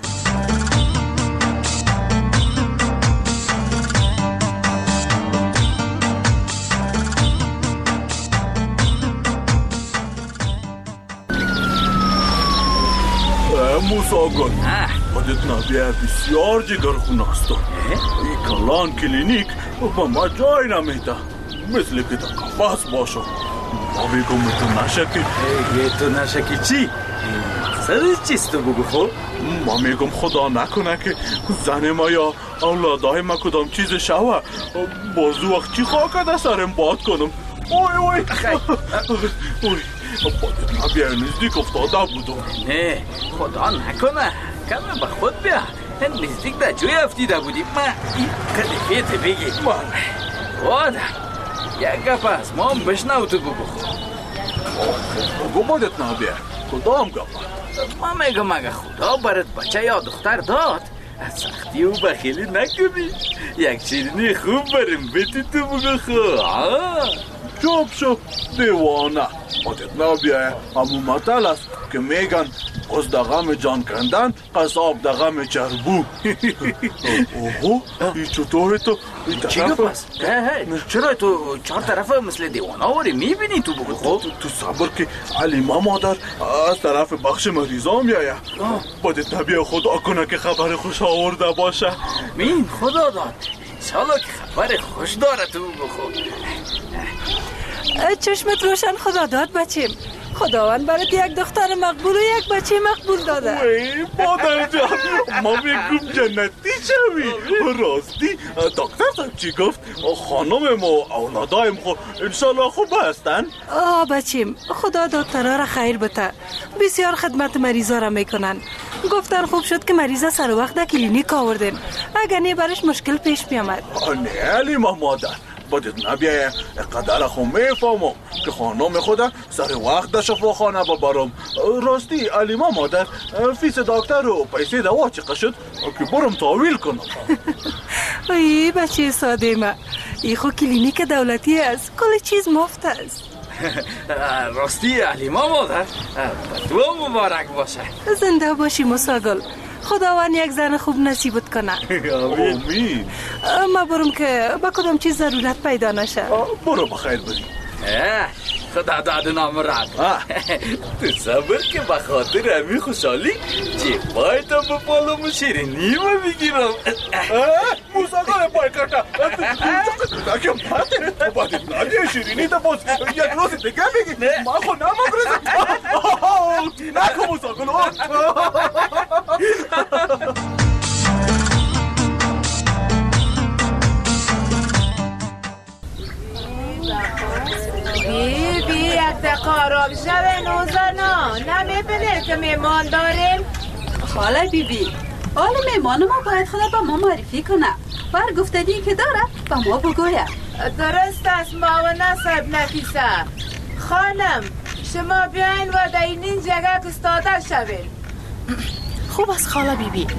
[SPEAKER 5] موساگان خودت نبیه بسیار جگرخون است. این کلان کلینیک با ما جای نمیده، مثل که تا کفاس باشو. ما بگم تو نشکی.
[SPEAKER 24] ای تو نشکی چی؟ مقصد چیست تو بگو خب؟
[SPEAKER 5] ما میگم خدا نکنه که زن ما یا اولادای ما کدام چیز شوه بازو وقت چی خواهد در سرم باد کنم. اوی اوی اوی خودت نبیه نزدیک افتاده بودم.
[SPEAKER 24] نه خدا نکنه، کمه به خود بیا. نزدیک در جوی افتیده بودیم. ما این قدفیت بگی خودم یک گپ است، ما هم بشنو تو بگو.
[SPEAKER 5] بگو بادت نبیه کدام گپ؟
[SPEAKER 24] ما میگم اگه خدا برات بچه یا دختر داد از سختی و بخیلی نکنی، یک شیرینی خوب بریم بیتی تو بگو خود.
[SPEAKER 5] چوب شو دیوانه. خودت نبیایه. همون مطل است که میگن از دغم جان کندن قصاب دغم چربو. اوهو ای چطوره تو؟
[SPEAKER 24] چی گپ است؟ چرا تو چهار طرف مثل دیوانه آوری میبینی تو بگو؟
[SPEAKER 5] خب تو صبر که علیما مادر از طرف بخش مریضا میایه. بادت نبیه خدا کنه که خبر خوش آورده باشه.
[SPEAKER 24] مین خدا داد انشالله که خبر خوش داره تو بخور.
[SPEAKER 6] چشمت روشن خدا داد بچیم. خداوند برات یک دختر مقبول و یک بچه مقبول داده.
[SPEAKER 5] وی مادر جان ما میگم جنتی شوی. راستی دکتر صاحب چی گفت؟ خانم و اولادایم خو انشالله خوب هستن؟
[SPEAKER 6] آه بچیم خدا دکترها را خیر بده. بسیار خدمت مریضا را میکنن. گفتن خوب شد که مریضا سر وقت در کلینیک آوردن. اگر نه برش مشکل پیش میامد.
[SPEAKER 5] نه علی مادر بادت نبیایه. قدر خو میفهمم که خانم خدا سر وقت در شفاخانه ببرم. راستی علیما مادر فیس دکتر و پیسه دوا چقدر شد که برم تاویل کنم؟
[SPEAKER 6] ای بچه ساده ما ای خو کلینیک دولتی است. کل چیز مفت است.
[SPEAKER 24] راستی علیما مادر تو مبارک باشه.
[SPEAKER 6] زنده باشی مساگل. خداوند یک زن خوب نصیبت کنه.
[SPEAKER 5] آمین.
[SPEAKER 6] ما برم که با کدام چیز ضرورت پیدا نشه.
[SPEAKER 5] برو بخیر بری.
[SPEAKER 24] خدا داد نام رد. تو صبر که بخاطر همی خوشحالی جیبای تا بپالم شیرینی ما بگیرم.
[SPEAKER 5] موساگل پای کرده اگه پته تو باید نادی شیرینی تا باز یک روز دیگه بگی. ما خو نمگرزم نکو موساگل.
[SPEAKER 7] بی بی یک دقیقه آرام شوه نوزانا. نمیبینه که میمان داریم؟
[SPEAKER 8] خاله بی بی حال میمان ما باید خدا با ما معرفی کنه. بر گفتنی که داره با ما بگویه.
[SPEAKER 7] درست است ماونا صاحب نفیسه. خانم شما بیاین و در این جگه استاده شوین.
[SPEAKER 2] خوب است خاله بی بی.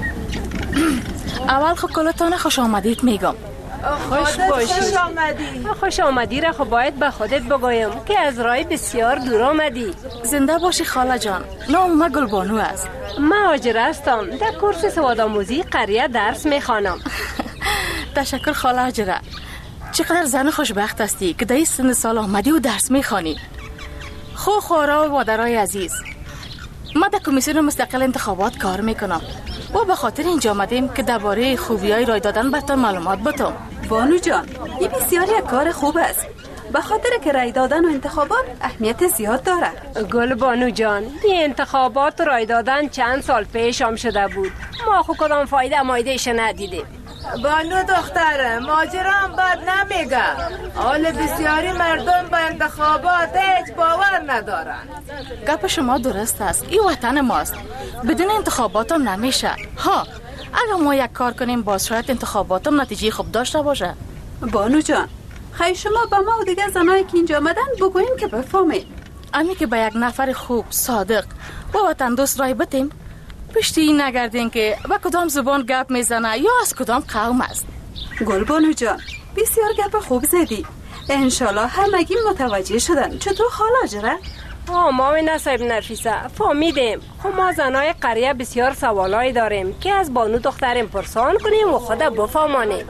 [SPEAKER 2] اول خب کلتان خوش آمدید میگم.
[SPEAKER 7] خوش باشی. خوش آمدی.
[SPEAKER 9] خوش آمدی را خب باید به خودت بگویم که از راه بسیار دور آمدی.
[SPEAKER 2] زنده باشی خاله جان. نام ما گلبانو است.
[SPEAKER 9] من هاجر هستم. در کورس سوادآموزی قریه درس میخوانم.
[SPEAKER 2] تشکر خاله هاجره. چقدر زن خوشبخت هستی که در این سن سال آمدی و درس میخوانی. خو خورا و مادرای عزیز، ما در کمیسیون مستقل انتخابات کار میکنم و به خاطر اینجا آمدیم که درباره خوبیای رای دادن بهتون معلومات بدم.
[SPEAKER 8] بانو جان این بسیار یک کار خوب است، به خاطر که رای دادن و انتخابات اهمیت زیاد داره.
[SPEAKER 9] گل بانو جان، این انتخابات و رای دادن چند سال پیش هم شده بود، ما خود کدام فایده مایدهش ندیدیم.
[SPEAKER 7] بانو دختر ماجرام بد نمیگه، حال بسیاری مردم با انتخابات هیچ باور ندارن.
[SPEAKER 2] گپ شما درست است، این وطن ماست، بدون انتخابات هم نمیشه. ها اگر ما یک کار کنیم باز شاید انتخابات هم نتیجه خوب داشته باشه.
[SPEAKER 8] بانو جان خیلی شما با ما و دیگه زنایی که اینجا آمدن بگویم که بفهمیم.
[SPEAKER 2] امی که به یک نفر خوب صادق و وطن دوست رای بتیم، پشتی این نگردین که با کدام زبان گپ میزنه یا از کدام قوم است.
[SPEAKER 8] گل بانو جان بسیار گپ خوب زدی، انشالله همگی متوجه شدن. چطور خالا جره؟
[SPEAKER 9] آه مامی صاحب نفیسه فهمیدیم. خب ما زنای قریه بسیار سوالایی داریم که از بانو دخترم پرسان کنیم و خود بفهمانیم.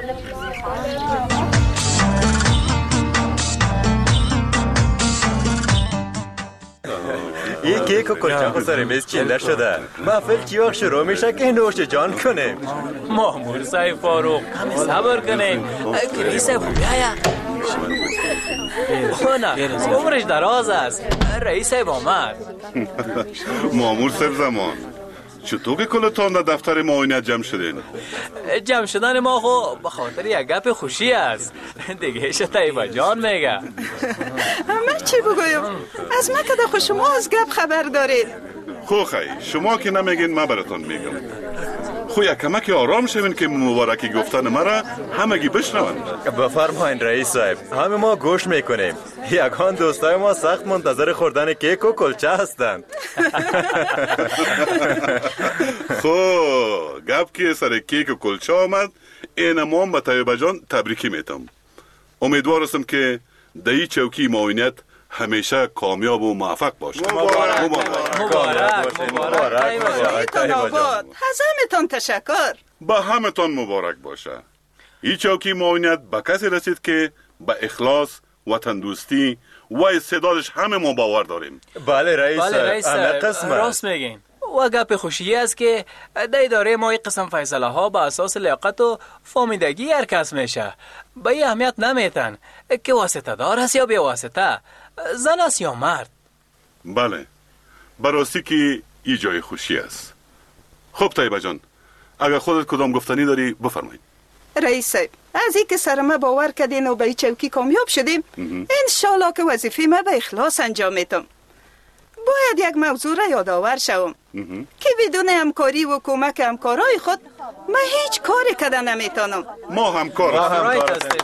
[SPEAKER 25] یه کیک و کلچه خود سر میز چینده شده، محفل چی وقت شروع میشه که نوش جان کنیم؟
[SPEAKER 24] مامور صاحب فاروق همه صبر کنیم که رئیس صاحب بیایا. نه عمرش دراز است، رئیس صاحب آمد.
[SPEAKER 26] مامور صاحب زمان چطور که کلتان در دفتر معاینت جمع شدین؟
[SPEAKER 24] جمع شدن ما خو به خاطر یک گپ خوشی است دیگه. ایش طیبه جان میگه.
[SPEAKER 6] من چی بگویم؟ از من که دخو شما از گپ خبر دارید.
[SPEAKER 26] خو خی شما که نمیگین من براتون میگم. خو یک کمک آرام شوین که مبارکی گفتن مرا همگی بشنون.
[SPEAKER 25] بفرمایین رئیس صاحب، همه ما گوش میکنیم. یکان دوستای ما سخت منتظر خوردن کیک و کلچه هستند.
[SPEAKER 26] خو گپ که سر کیک و کلچه آمد، این ما به طیبه جان تبریکی میتم. امیدوار هستم که در این چوکی معاونیت همیشه کامیاب و موفق باشه.
[SPEAKER 24] مبارک مبارک مبارک
[SPEAKER 10] از همتان تشکر.
[SPEAKER 26] با همتان مبارک باشه. این چوکی معاونیت به کسی رسید که به اخلاص، وطن دوستی و استعدادش همه ما باور داریم.
[SPEAKER 25] بله رئیس
[SPEAKER 11] بله رئیس راست میگین. و گپ خوشی است که در اداره ما این قسم فیصله ها به اساس لیاقت و فامیدگی هر کس میشه. به این اهمیت نمیتن که واسطه دار است یا بی واسطه، زن است یا مرد.
[SPEAKER 26] بله براستی که این جای خوشی است. خب طیبه جان، اگر خودت کدام گفتنی داری بفرمایید.
[SPEAKER 10] رئیس صاحب، از این که سر ما باور کردین و به این چوکی کامیاب شدیم، انشالله که وظیفه ما به اخلاص انجام میتم. باید یک موضوع را یادآور شوم که بدون همکاری و کمک همکارای خود من هیچ کاری کردن نمیتونم.
[SPEAKER 26] ما همکار هستیم.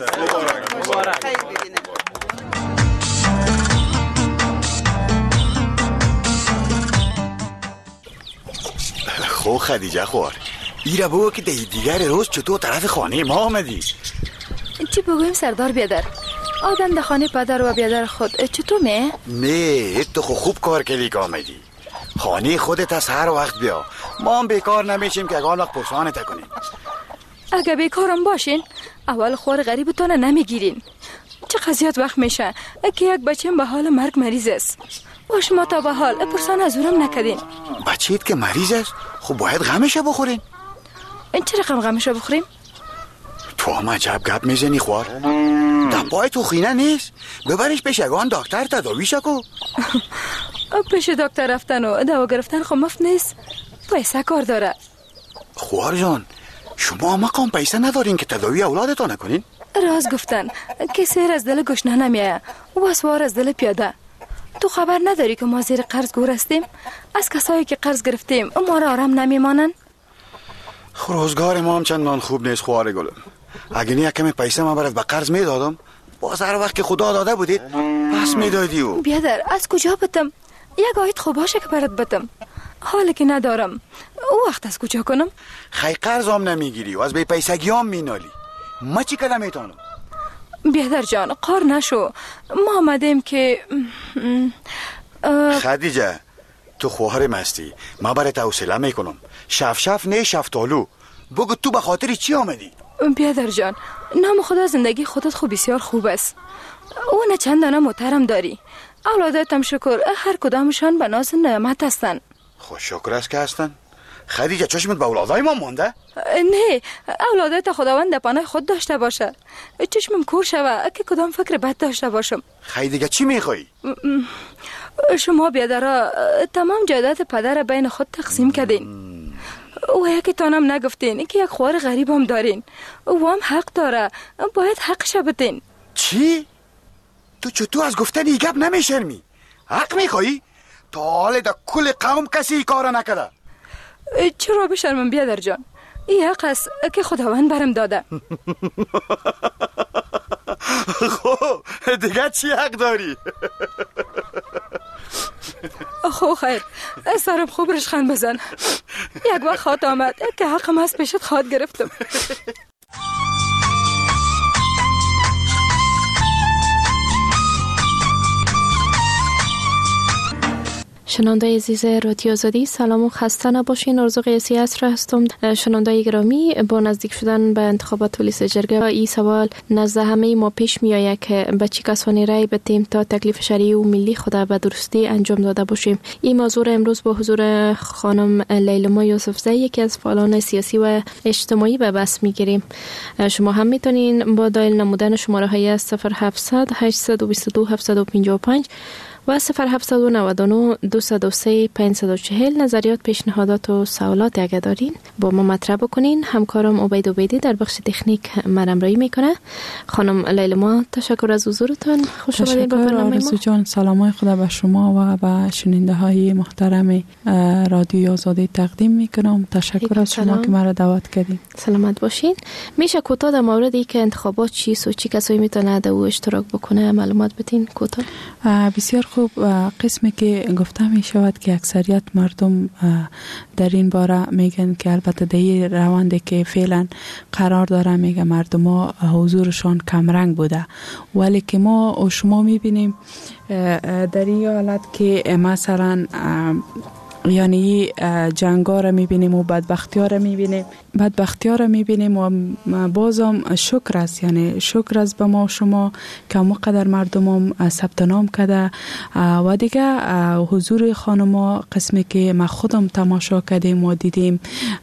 [SPEAKER 12] خو خدیجه خور ایره بگو که دهی دیگر روز چطور طرف خانه ما آمدی؟
[SPEAKER 21] چی بگویم سردار بیادر؟ آدم در خانه پدر و بیادر خود چطور می؟
[SPEAKER 12] نه تو خو خوب کار کردی که آمدی. خانه خودت از هر وقت بیا، ما هم بیکار نمیشیم که اگان وقت پرسانت کنیم.
[SPEAKER 21] اگه بیکارم باشین اول خوار غریبتانه نمیگیرین. چه قضیت وقت میشه که یک بچیم به حال مرگ مریض است و شما تا به حال پرسان از اونم نکدین.
[SPEAKER 12] بچه‌ت که مریض است خب باید غمش بخورین.
[SPEAKER 21] این چه رقم غمش بخوریم؟
[SPEAKER 12] تو هم عجب گپ میزنی خوار. دپای تو خینه نیست، ببرش پیش یگان دکتر تداویش کو.
[SPEAKER 21] پیش دکتر رفتن و دوا گرفتن خب مفت نیست، پیسه کار داره.
[SPEAKER 12] خوار جان شما مقام پیسه ندارین که تداوی اولادتان نکنین؟
[SPEAKER 21] راز گفتن که سیر از دل گشنه نمیه و سوار از دل پیاده. تو خبر نداری که ما زیر قرض گور هستیم؟ از کسایی که قرض گرفتیم ما را آرام نمیمانن.
[SPEAKER 12] روزگار ما هم چندان خوب نیست خوار گلم. اگه نه کمی پیسه ما برات به قرض میدادم، باز هر وقت که خدا داده بودید پس میدادی. و
[SPEAKER 21] بیادر از کجا بتم؟ یک آیت خوب باشه که برات بتم، حالا که ندارم او وقت از کجا کنم؟
[SPEAKER 12] خی قرض هم نمیگیری و از بی پیسگی هم مینالی. ما چی کدم میتونم؟
[SPEAKER 21] بیادر جان قار نشو، ما آمدیم که
[SPEAKER 12] خدیجه تو خواهر مستی، ما برات حوصله میکنم. شف شف نه شفتالو. بگو تو به خاطر چی آمدی؟
[SPEAKER 21] بیادر جان نام خدا زندگی خودت خوب بسیار خوب است. او نه چندانه محترم داری. اولادتم شکر هر کدامشان به ناز نعمت هستن.
[SPEAKER 12] خوش شکر است که هستن. خدیجه چشمت به اولادای ما مونده؟
[SPEAKER 21] نه اولادت خداوند در پناه خود داشته باشه. چشمم کور شوه که کدام فکر بد داشته باشم.
[SPEAKER 12] خدیجه چی میخوایی؟
[SPEAKER 21] شما بیادرها تمام جایداد پدر بین خود تقسیم کردین و یکی تانم نگفتین که یک خوار غریب هم دارین و هم حق داره، باید حقش بدین.
[SPEAKER 12] چی؟ تو چطور از گفتن ای گپ نمیشرمی؟ حق میخوایی؟ تا حال در کل قوم کسی ای کار نکده.
[SPEAKER 21] چرا بشرمم بیادر جان؟ این حق است که خداوند برم داده.
[SPEAKER 12] خب دیگه چی حق داری؟
[SPEAKER 21] خب خیر سرم خوب رشخند بزن. یک وقت خواهد آمد که حقم از پیشت خواهد گرفتم.
[SPEAKER 13] شنونده عزیز رادیو آزادی سلام و خسته نباشین. آرزو قیاسی عصر هستم. شنونده گرامی، با نزدیک شدن به انتخابات پلیس جرگه این سوال نزد همه ما پیش می آید که به چه کسانی رای بدیم تا تکلیف شرعی و ملی خود به درستی انجام داده باشیم. این موضوع امروز با حضور خانم لیلما یوسفزی یکی از فعالان سیاسی و اجتماعی به بحث می گیریم. شما هم میتونین با دایل نمودن شماره های صفر هفتصد هشتصد و بیست و دو هفتصد و پنجاه و پنج و صفر هفتصد و نود و نه دویست و سه پانصد و چهل نظریات، پیشنهادات و سوالات اگه دارین با ما مطرح بکنین. همکارم عبید عبیدی در بخش تکنیک مرمرایی میکنه. خانم لیلما تشکر از حضورتان، خوش آمدید به برنامه ما.
[SPEAKER 15] آرزو جان سلامای خدا به شما و به شنونده های محترم رادیو آزادی تقدیم میکنم. تشکر از شما که مرا دعوت کردین.
[SPEAKER 13] سلامت باشین. میشه کوتاه در مورد ای که انتخابات چیست و چی کسایی میتونه در او اشتراک بکنه معلومات بدین کوتاه؟
[SPEAKER 15] بسیار خوب. خوب، قسمی که گفته می شود که اکثریت مردم در این باره میگن که البته در این روندی که فعلا قرار داره میگه مردم ها حضورشان کمرنگ بوده، ولی که ما و شما میبینیم در این حالت که مثلا یعنی جنگا را میبینیم و بدبختی ها را میبینیم بدبختی ها را میبینیم و بازم شکر است، یعنی شکر است به ما شما که مقدر مردم هم ثبت نام کرده و دیگه حضور خانما قسمی که ما خودم تماشا کردیم و دیدیم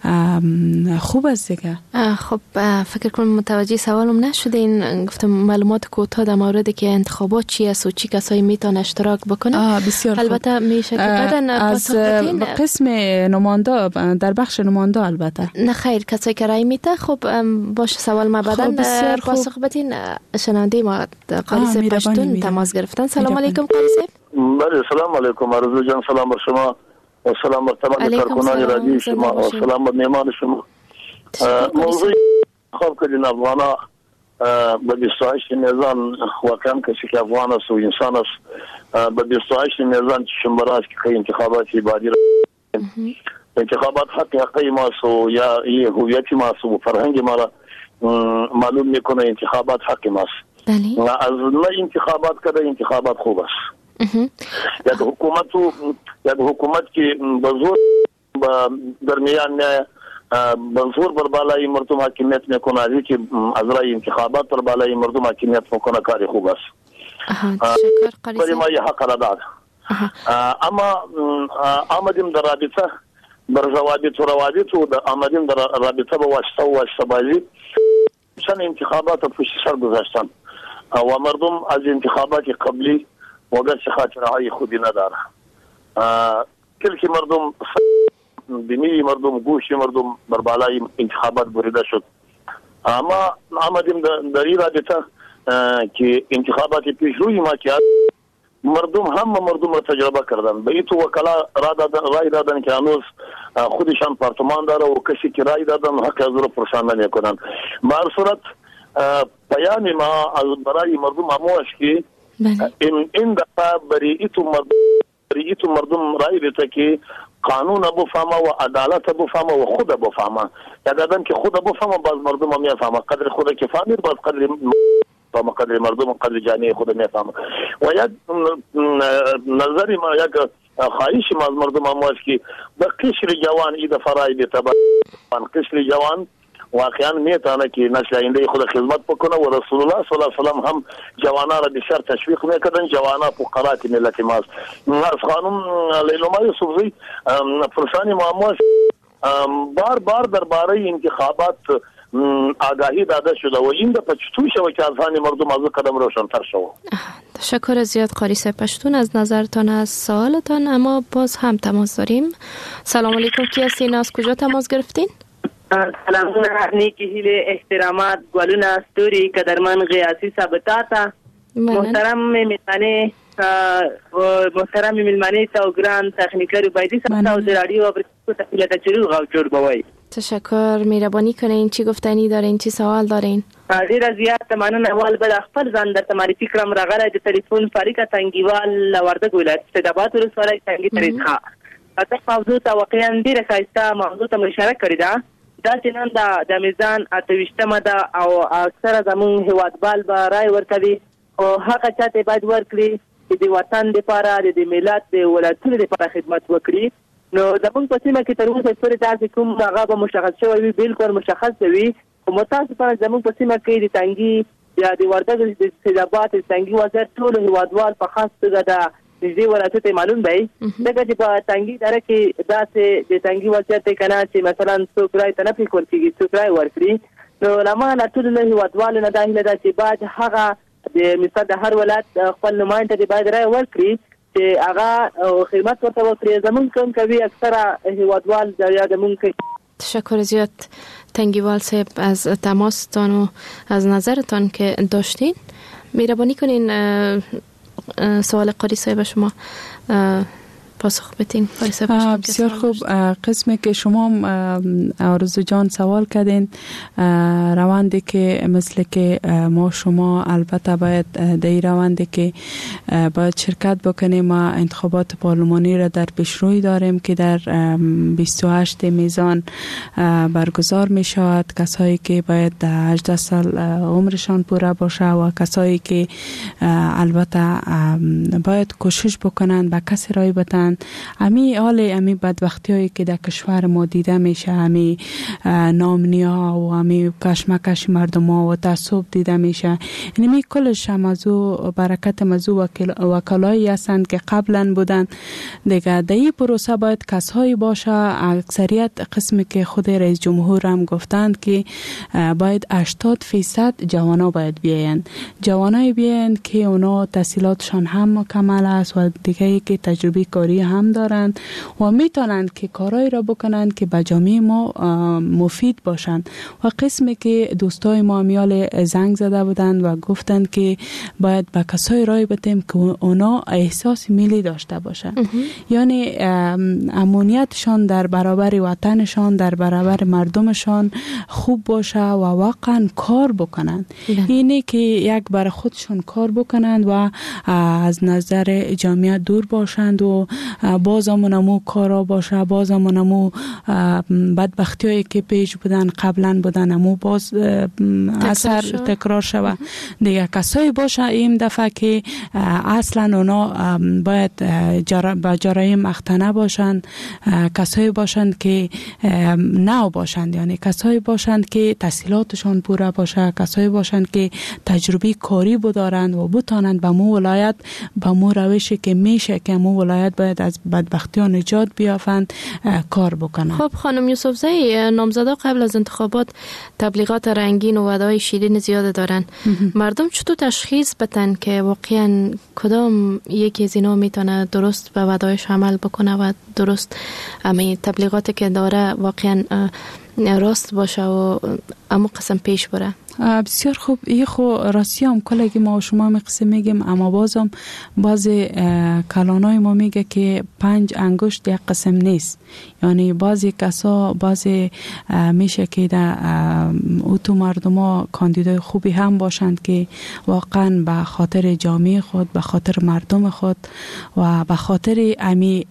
[SPEAKER 15] خوب است دیگه.
[SPEAKER 13] خب فکر کنم متوجه سوالم نشدین. گفتم معلومات کوتاه در مورد که انتخابات چی است و چی کسایی میتونه اشتراک بکنه.
[SPEAKER 15] بسیار
[SPEAKER 13] البته میشه که بعدن پاسخ بدین.
[SPEAKER 15] قسم نماینده در بخش نماینده البته
[SPEAKER 13] نه خیر، کسایی که رای میده. خب باشه، سوال ما بعدن
[SPEAKER 15] خب
[SPEAKER 13] پاسخ بدین. شنونده ما قاری صاحب پشتون تماس گرفتن. سلام علیکم قاری صاحب.
[SPEAKER 14] بله سلام علیکم آرزو جان، سلام بر شما و سلام بر تمام کارکنان رادیو شما و سلام بر مهمان شما. موضوع خوب کردین افغانا به بیست و هشت نیزان واقعا کسی که افغان است و انسان است به بیست و هشت نیزان چشمبر است که انتخابات عبادی را انتخابات حق حقی ماست و یا هویتی ماست و فرهنگ ما را معلوم میکنه. انتخابات حق ماست. از نه انتخابات کده انتخابات خوب است. یک حکومت یک حکومت که بزرگ درمیان بنصور بر بالای مردم حاکمیت میکنه، ازی که از رای انتخابات بر بالای مردم حاکمیت میکنه کاری خوب است. ولی ما یه حق را داد. اما آمدیم در رابطه بر روابط و روابط و آمدیم در رابطه با واسطه و واسطه بازی چند انتخابات پشت سر گذاشتن و مردم از انتخابات قبلی و گرچه خاطرهای خودی نداره. کل که مردم دینی مردم گوشی مردم بر بالای انتخابات بریده شد. اما آمدیم در این رابطه که انتخابات پیش روی ما که مردم هم مردم را تجربه کردن. به این تو وکلا رای دادن که هنوز خودشان پارتمان داره و کسی که رای دادن حق از رو پرسان نمیکنن. به هر صورت پیام ما از برای مردم هموش که این این دفعه برای ایتو مردم برای ایتو مردم رای دیده که قانون بفهمه و عدالت بفهمه و خود بفهمه. یک آدم که خود بفهمه باز مردم هم میفهمه. قدر خود که فهمید باز قدر فهمه، قدر مردم قدر جامعه خود میفهمه. و یک نظری ما یک خواهش ما از مردم هم است که به قشر جوان این دفعه رای دیده. قشر جوان واقعا میتونه که نسل آینده خود خدمت بکنه و رسول الله صلی الله علیه و سلم هم جوانا را بسیار تشویق میکردن. جوانا فقرات ملت ماست. از خانم لیلوما یوسفزی پرسانی معموش بار بار درباره انتخابات آگاهی داده شده و این دفعه چطور شده که اذهان مردم از قدم روشن‌تر شده.
[SPEAKER 13] تشکر زیاد قاری صاحب پشتون از نظرتان از سوالتان. اما باز هم تماس داریم. سلام علیکم، کی هستین؟ از کجا تماس گرفتین؟
[SPEAKER 16] سلامونه، نیکی هیله، احترامات، گلونه استوری، قدرمن غیاسی ثابتاتا، محترم میلمانه محترم میلمانه تا گران تکنیکر بایدی سمتا و دراری و برسکو تفیلت چرو غاو چور بوایی.
[SPEAKER 13] تشکر، میربانی کنین. چی گفتنی دارین؟ چی سوال دارین؟
[SPEAKER 16] دیر زیاد تمانون اول بد اخفل زن در تماری فکرم رغره در تلیفون فاریکا تنگیوال وردگ ولایت استدابات و رسوالای تنگی تریدخوا. اتاق موضوع تا واقعا دیر خایسته موضوع تا مشارک کرده. دا چنان دا د میزان اتوشتمه ده او اکثره زمون هیوادبال به رای ورکوي او هغه چاته باید ورکړي چې د وطن دپاره د ملت د ولایتونو دپاره خدمت وکړي. نو زمونږ په سیمه کې تر اوسه پورې داسې کوم هغه به مشخص شوی وي، بالکل مشخص وي. خو متاسفانه زمونږ په سیمه کې د تنګي یا د وردګ د سیلابات د تنګي وضعیت ټولو هیوادوال په خاص توګه د نږدې ولایتو ته معلوم دی. ځکه چې په تنګي دره کې داسې د تنګي وضعیت دی که نه چې مثلا څوک رای ته نه پرېښول کېږي، څوک رای ورکړي. نو له ما له ټولو له هیوادوالو نه دا هیله ده چې باید هغه د مثال د هر ولایت خپل نماینده ته باید رای ورکړي چې هغه خدمت ورته وکړي. زمونږ کوم کوي اکثره هیوادوال یا زمونږ کوي.
[SPEAKER 13] تشکر زیاد تنگیوال صاحب از تماستان و از نظرتان که داشتین. مهربانی کنین سوال قاری صاحب شما پاسخ بدین.
[SPEAKER 15] بسیار خوب. قسمی که شما آرزو جان سوال کردین روندی که مثل که ما شما البته باید در روندی که باید شرکت بکنیم و انتخابات پارلمانی را در پیشروی داریم که در بیست و هشت میزان برگزار می شود. کسایی که باید هجده سال عمرشان پوره باشه و کسایی که البته باید کوشش بکنن به کسی رای بدن. امی حال امی بدبختی هایی که در کشور ما دیده میشه، امی نامنی ها و امی کشمکش مردم ها و تعصب دیده میشه، اینمی کلش موضوع برکت موضوع وکلایی هستند که قبلا بودن دیگه. در این پروسه باید کسایی باشه، اکثریت قسمی که خود رئیس جمهور هم گفتند که باید هشتاد فیصد جوانا باید بیاین، جوانای بیاین که اونا تحصیلاتشان هم مکمل است و دیگه که تجربه کاری هم دارند و میتونند که کارایی را بکنند که به جامعه ما مفید باشند. و قسمی که دوستای ما میال زنگ زده بودند و گفتند که باید به کسای رای بدیم که اونا احساس ملی داشته باشند، یعنی امنیتشان در برابر وطنشان، در برابر مردمشان خوب باشه و واقعا کار بکنند. اینه که یک برای خودشون کار بکنند و از نظر جامعه دور باشند و بازمونمو کارا باشه، بازمونمو بدبختی هایی که پیش بودن قبلا بودن امو باز اثر تکرار شوه. دیگه کسایی باشه این دفعه که اصلا اونا باید جر... با جرایم مختنه باشند، کسایی باشند که نو باشند، یعنی کسایی باشند که تحصیلاتشان پوره باشه، کسایی باشند که تجربه کاری بدارند و بتانند به مو ولایت به مو روشی که میشه که مو ولایت باید از بدبختی ها نجات بیافند کار بکنند.
[SPEAKER 13] خب خانم یوسفزئی، نامزدا قبل از انتخابات تبلیغات رنگین و وعده‌های شیرین زیاد دارن. مردم چطور تشخیص بدن که واقعا کدام یکی از اینا میتونه درست به وعده‌هاش عمل بکنه و درست همین تبلیغاتی که داره واقعا راست باشه و اما قسم پیش بره؟
[SPEAKER 15] بسیار خوب. این خو راستی هم کلگی ما و شما می قسم میگیم، اما بازم بعضی کلانای ما میگه که پنج انگشت یک قسم نیست. یعنی بعضی کسا بعضی میشه که در اوتو مردم ها کاندیدای خوبی هم باشند که واقعا به خاطر جامعه خود، به خاطر مردم خود و به خاطر امی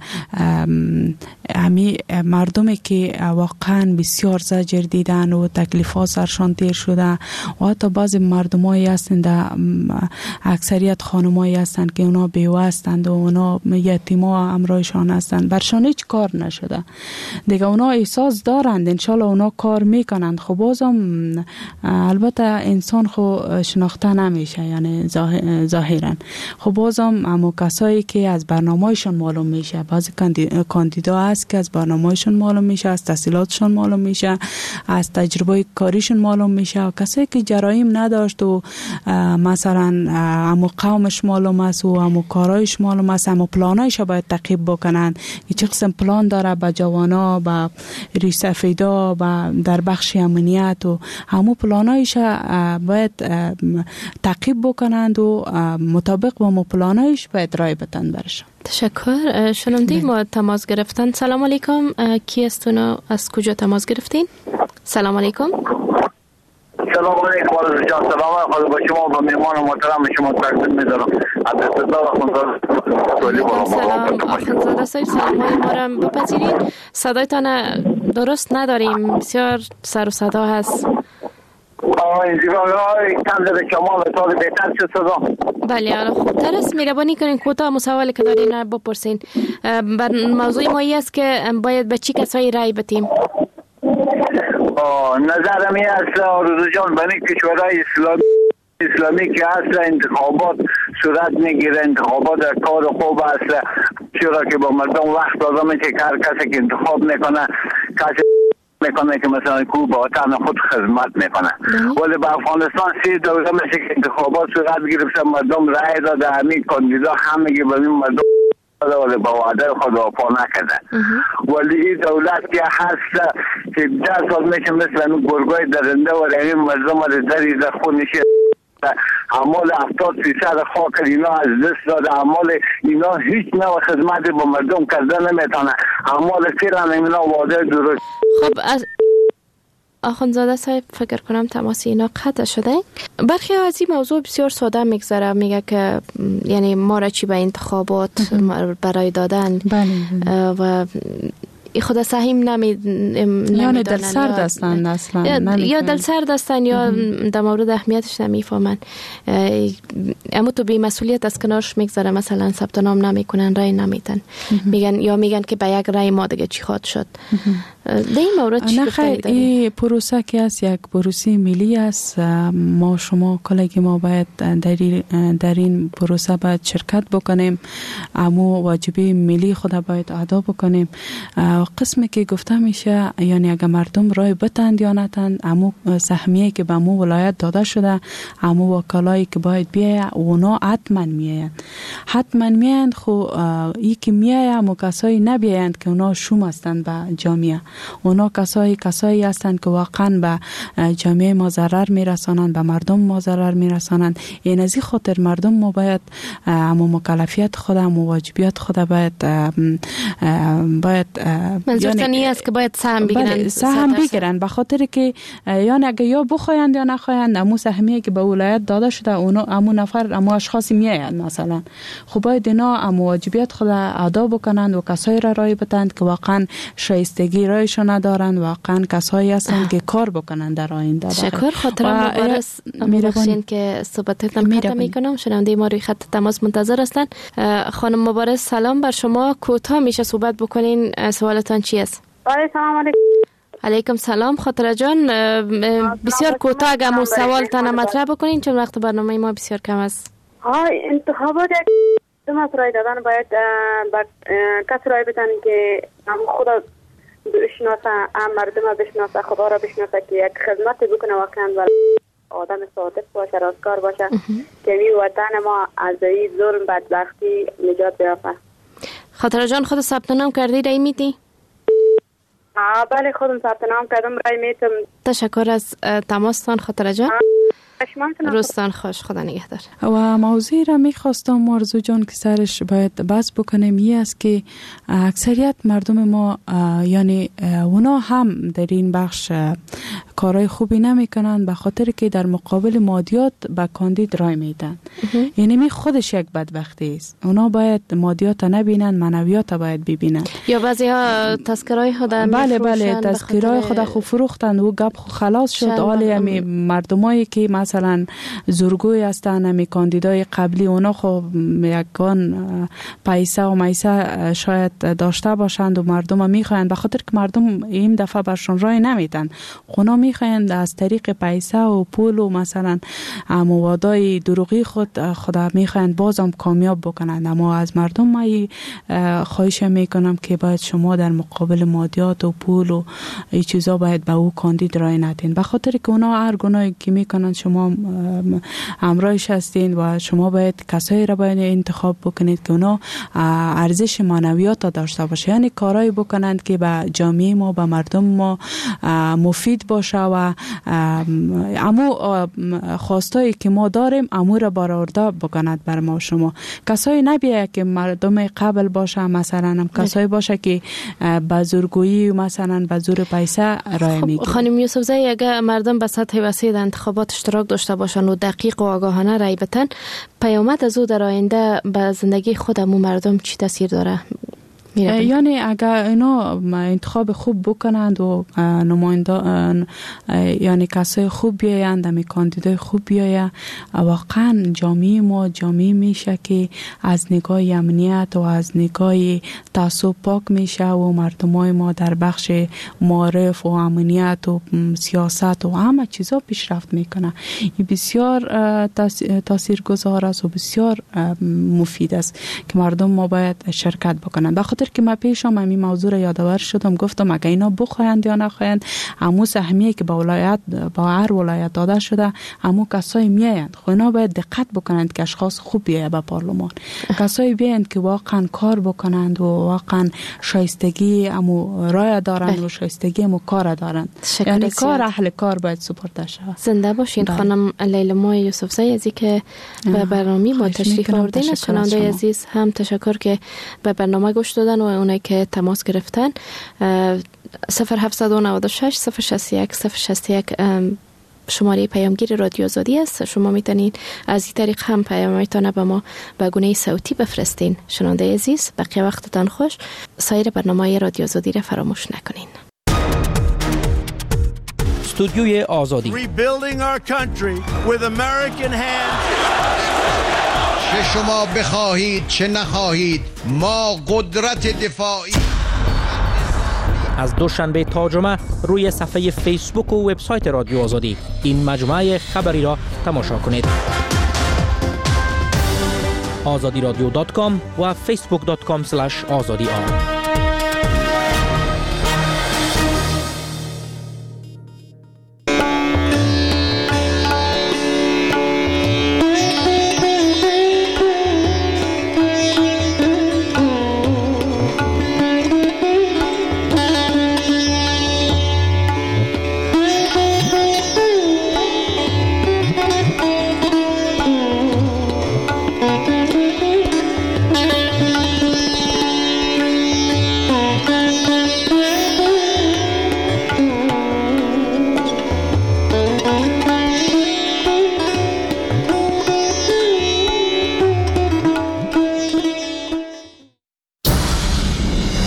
[SPEAKER 15] امی مردمی که واقعا بسیار زجر دیدن و تکلیفات سرشان تیر شده و حتی بعضی مردمایی هستند، در اکثریت خانمایی هستند که اونا بیوه هستند و اونا یتیما همراهشان هستند، برشان هیچ کار نشده دیگه. اونا احساس دارند انشالله اونا کار میکنند. خب بازم البته انسان خو شناخته نمیشه، یعنی ظاهرا خب بازم اما کسایی که از برنامه‌شون معلوم میشه، بعضی کاندیدا هست که از برنامه‌شون معلوم میشه، از تحصیلاتشون معلوم میشه، از تجربه کاریشون معلوم میشه. و کسایی که جرایم نداشت و مثلا همو قومش معلوم است و همو کارایش معلوم است، همو پلانایش باید تعقیب بکنن که چه قسم پلان داره با جوانا، با ریسفیدا، با در بخش امنیت و همو پلانایش باید تعقیب بکنند و مطابق با همو پلانایش باید رای بدن برشان.
[SPEAKER 13] تشکر. شنونده ما تماس گرفتن. سلام علیکم، کی هستون؟ از کجا تماس گرفتین؟ سلام علیکم.
[SPEAKER 17] سلام علیکم آرزو جان. سلام خدا با شما و مهمان محترم شما تقدیم می‌دارم. عبدالله اخوندزاده.
[SPEAKER 13] سلام اخوندزاده صاحب، سلام های ما را بپذیرید. صدایتان درست نداریم، بسیار سر و صدا هست.
[SPEAKER 17] این زیبایی کم زده شما به طور بهتر شد صدا.
[SPEAKER 13] بله حالا خوبتر است. مهربانی کنین کوتاه مسئله که دارین را بپرسین. بر موضوع ما است که باید به چی کسایی رای بدیم؟
[SPEAKER 17] نظرم این است آرزو جان، برای کشورهای اسلامی اسلامی که اصلا انتخابات صورت میگیره، انتخابات در کار خوب است، چرا که با مردم وقت داده میشه که هر کسی که انتخاب میکنه کسی میکنه که مثلا کو با وطن خود خدمت میکنه. ولی با افغانستان سی دوره میشه که انتخابات صورت گرفته، مردم رای داده، همین کاندیدا همگی به این مردم ولی با وعده خود وفا نکرده. ولی این دولت که هست که ده سال میشه مثل این گرگای درنده و این مردم رو دری در خونشه اعمال هفتاد فیصد خاک اینا از دست داده. اعمال اینا هیچ نوع خدمتی با مردم کرده نمیتونه. اعمال فعلا اینا واضح درست.
[SPEAKER 13] خب از آخوندزاده صاحب فکر کنم تماس اینا قطع شده. برخی از این موضوع بسیار ساده میگذره، میگه که یعنی ما را چی به انتخابات برای دادن و خود صحیم نمی
[SPEAKER 15] یعنی دل سرد هستند اصلا
[SPEAKER 13] یا, یا دل سرد هستند یا در مورد اهمیتش نمیفهمن. اما تو بی مسئولیت از کنارش میگذاره، مثلا ثبت نام نمیکنن، رای نمیدن، میگن یا میگن که به یک رای ما دیگه چی خواهد شد. در این مورد چی گفتنی دارید؟
[SPEAKER 15] این پروسه که است یک پروسه ملی است. ما شما کلگی ما باید در این پروسه باید شرکت بکنیم، اما واجبی ملی خود باید ادا بکنیم. قسمی که گفته میشه یعنی اگر مردم رای بتند یا نتند، اما سهمیه که به مو ولایت داده شده، اما وکلایی که باید بیاید اونا حتما میایند حتما میایند خو ای که میایند اما کسایی نبیایند که اونا شوم هستند به جامعه. اونا کسایی کسایی هستند که واقعا به جامعه ما ضرر میرسانند، به مردم ما ضرر میرسانند. این از این خاطر مردم ما باید اما مکلفیت خود اما واجبیت خود باید باید
[SPEAKER 13] منظورتان این است که باید سهم بگیرن،
[SPEAKER 15] سهم بگیرن به خاطر که یعنی اگه یا بخواید یا نخواید امو سهمیه که به ولایت داده شده اونا امو نفر امو اشخاصی میایند مثلا، خب باید اینا امو واجبیت خود ادا بکنند و کسایی را رای بتند که واقعا شایستگی رایشون ندارند، واقعا کسایی هستند که کار بکنند در آینده.
[SPEAKER 13] شکر. خاطر مبارز بخشین که صحبتتان قطع میکنم. شنونده ما روی خط تماس منتظر هستند. خانم مبارز سلام بر شما، کوتاه میشه صحبت بکنین، سوالتان چی است؟
[SPEAKER 3] سلام علیکم.
[SPEAKER 13] علیکم سلام خاطره جان، بسیار کوتاه اگر مو سوالتان مطرح بکنین چون وقت برنامه ما بسیار کم است.
[SPEAKER 3] های انتخابات دو رای دادن باید کس رای بدن که خدا بشناسه، مردم بشناسه، خدا را بشناسه که یک خدمت بکنه واقعا و آدم صادق باشه، راستکار باشه که می وطن ما از این ظلم بدبختی نجات بیافته.
[SPEAKER 13] خاطره جان خود ثبت نام کردی رای میدی؟
[SPEAKER 3] بله خودم ثبت نام کردم، رای میتم.
[SPEAKER 13] تشکر از تماستان خاطره جان. روزتان خوش، خدا نگهدار.
[SPEAKER 15] و موضوعی را میخواستم آرزو جان که سرش باید بحث بکنیم این است که اکثریت مردم ما یعنی اونا هم در این بخش کارهای خوبی نمیکنن به خاطر که در مقابل مادیات به کاندید رای میدن. یعنی می خودش یک بدبختی است. اونا باید مادیات نبینن، معنویات باید ببینن.
[SPEAKER 13] یا بعضی ها تذکرهای خود
[SPEAKER 15] بله بله تذکرهای خود خو فروختن و گپ خو خلاص شد. حالی می مردمایی که مثلا زورگوی هستن، می کاندیدای قبلی اونا خو یکان پیسه و میسه شاید داشته باشند و مردم میخواین به خاطر که مردم این دفعه برشون رای نمیدن. اونا میخواین از طریق پیسه و پول و مثلا موادای دروغی خود خدا میخواین بازم کامیاب بکنند. اما از مردم ما خواهش میکنم که باید شما در مقابل مادیات و پول و این چیزا باید به او کاندید رای ندین به خاطر که اونا هر گناهی که میکنن شما همراهش هستین و شما باید کسایی را باید انتخاب بکنید که اونا ارزش معنویات داشته باشه، یعنی کارایی بکنند که به جامعه ما به مردم ما مفید باشه و امو خواستایی که ما داریم امو را برآورده بکند بر ما شما. کسایی نبیه که مردم قبل باشه، مثلا هم کسایی باشه که به زورگویی مثلا به زور پیسه رای میگیره.
[SPEAKER 13] خانم یوسف زایی اگر مردم به سطح وسیع در انتخابات اشتراک داشته باشن و دقیق و آگاهانه رای بدن، پیامد از او در آینده به زندگی خودمون مردم چی تاثیر داره؟
[SPEAKER 15] یعنی اگر اینا انتخاب خوب بکنند و نماینده یعنی کسای خوب بیایند، می کاندیدای خوب بیاید، واقعا جامعه ما جامعه میشه که از نگاه امنیت و از نگاه تعصب پاک میشه و مردمای ما در بخش معارف و امنیت و سیاست و همه چیزا پیشرفت میکنه. این بسیار تاثیرگذار است و بسیار مفید است که مردم ما باید شرکت بکنند. بخاطر خاطر که ما پیشم همین موضوع را یادآور شدم، گفتم اگه اینا بخواهند یا نخواهند همون سهمیه که با ولایت با هر ولایت داده شده همون کسایی میایند. خب اینا باید دقت بکنند که اشخاص خوب بیاید به پارلمان، کسایی بیایند که واقعا کار بکنند و واقعا شایستگی امو رای دارند و شایستگی امو کار دارند. یعنی کار اهل کار باید سپرده شود.
[SPEAKER 13] زنده باشین خانم لیلا ماه یوسفزی ازی که به برنامه با تشریف آوردین. از شنونده عزیز هم تشکر که به برنامه گوش دادن و اونایی که تماس گرفتن. صفر هفت نه شش صفر شصت و یک صفر شصت و یک شماره پیامگیر رادیو آزادی است. شما میتونید از این طریق هم پیامتان به ما به گونه صوتی بفرستین. شنونده عزیز بقیه وقتتان خوش. سایر برنامه رادیو آزادی را فراموش نکنین.
[SPEAKER 1] استودیوی آزادی
[SPEAKER 18] Rebuilding our country with American hands.
[SPEAKER 19] چه شما بخواهید چه نخواهید ما قدرت دفاعی.
[SPEAKER 1] از دوشنبه تا جمعه روی صفحه فیسبوک و وبسایت رادیو آزادی این مجموعه خبری را تماشا کنید. آزادی رادیو دات کام و فیسبوک دات کام اسلش آزادی آر.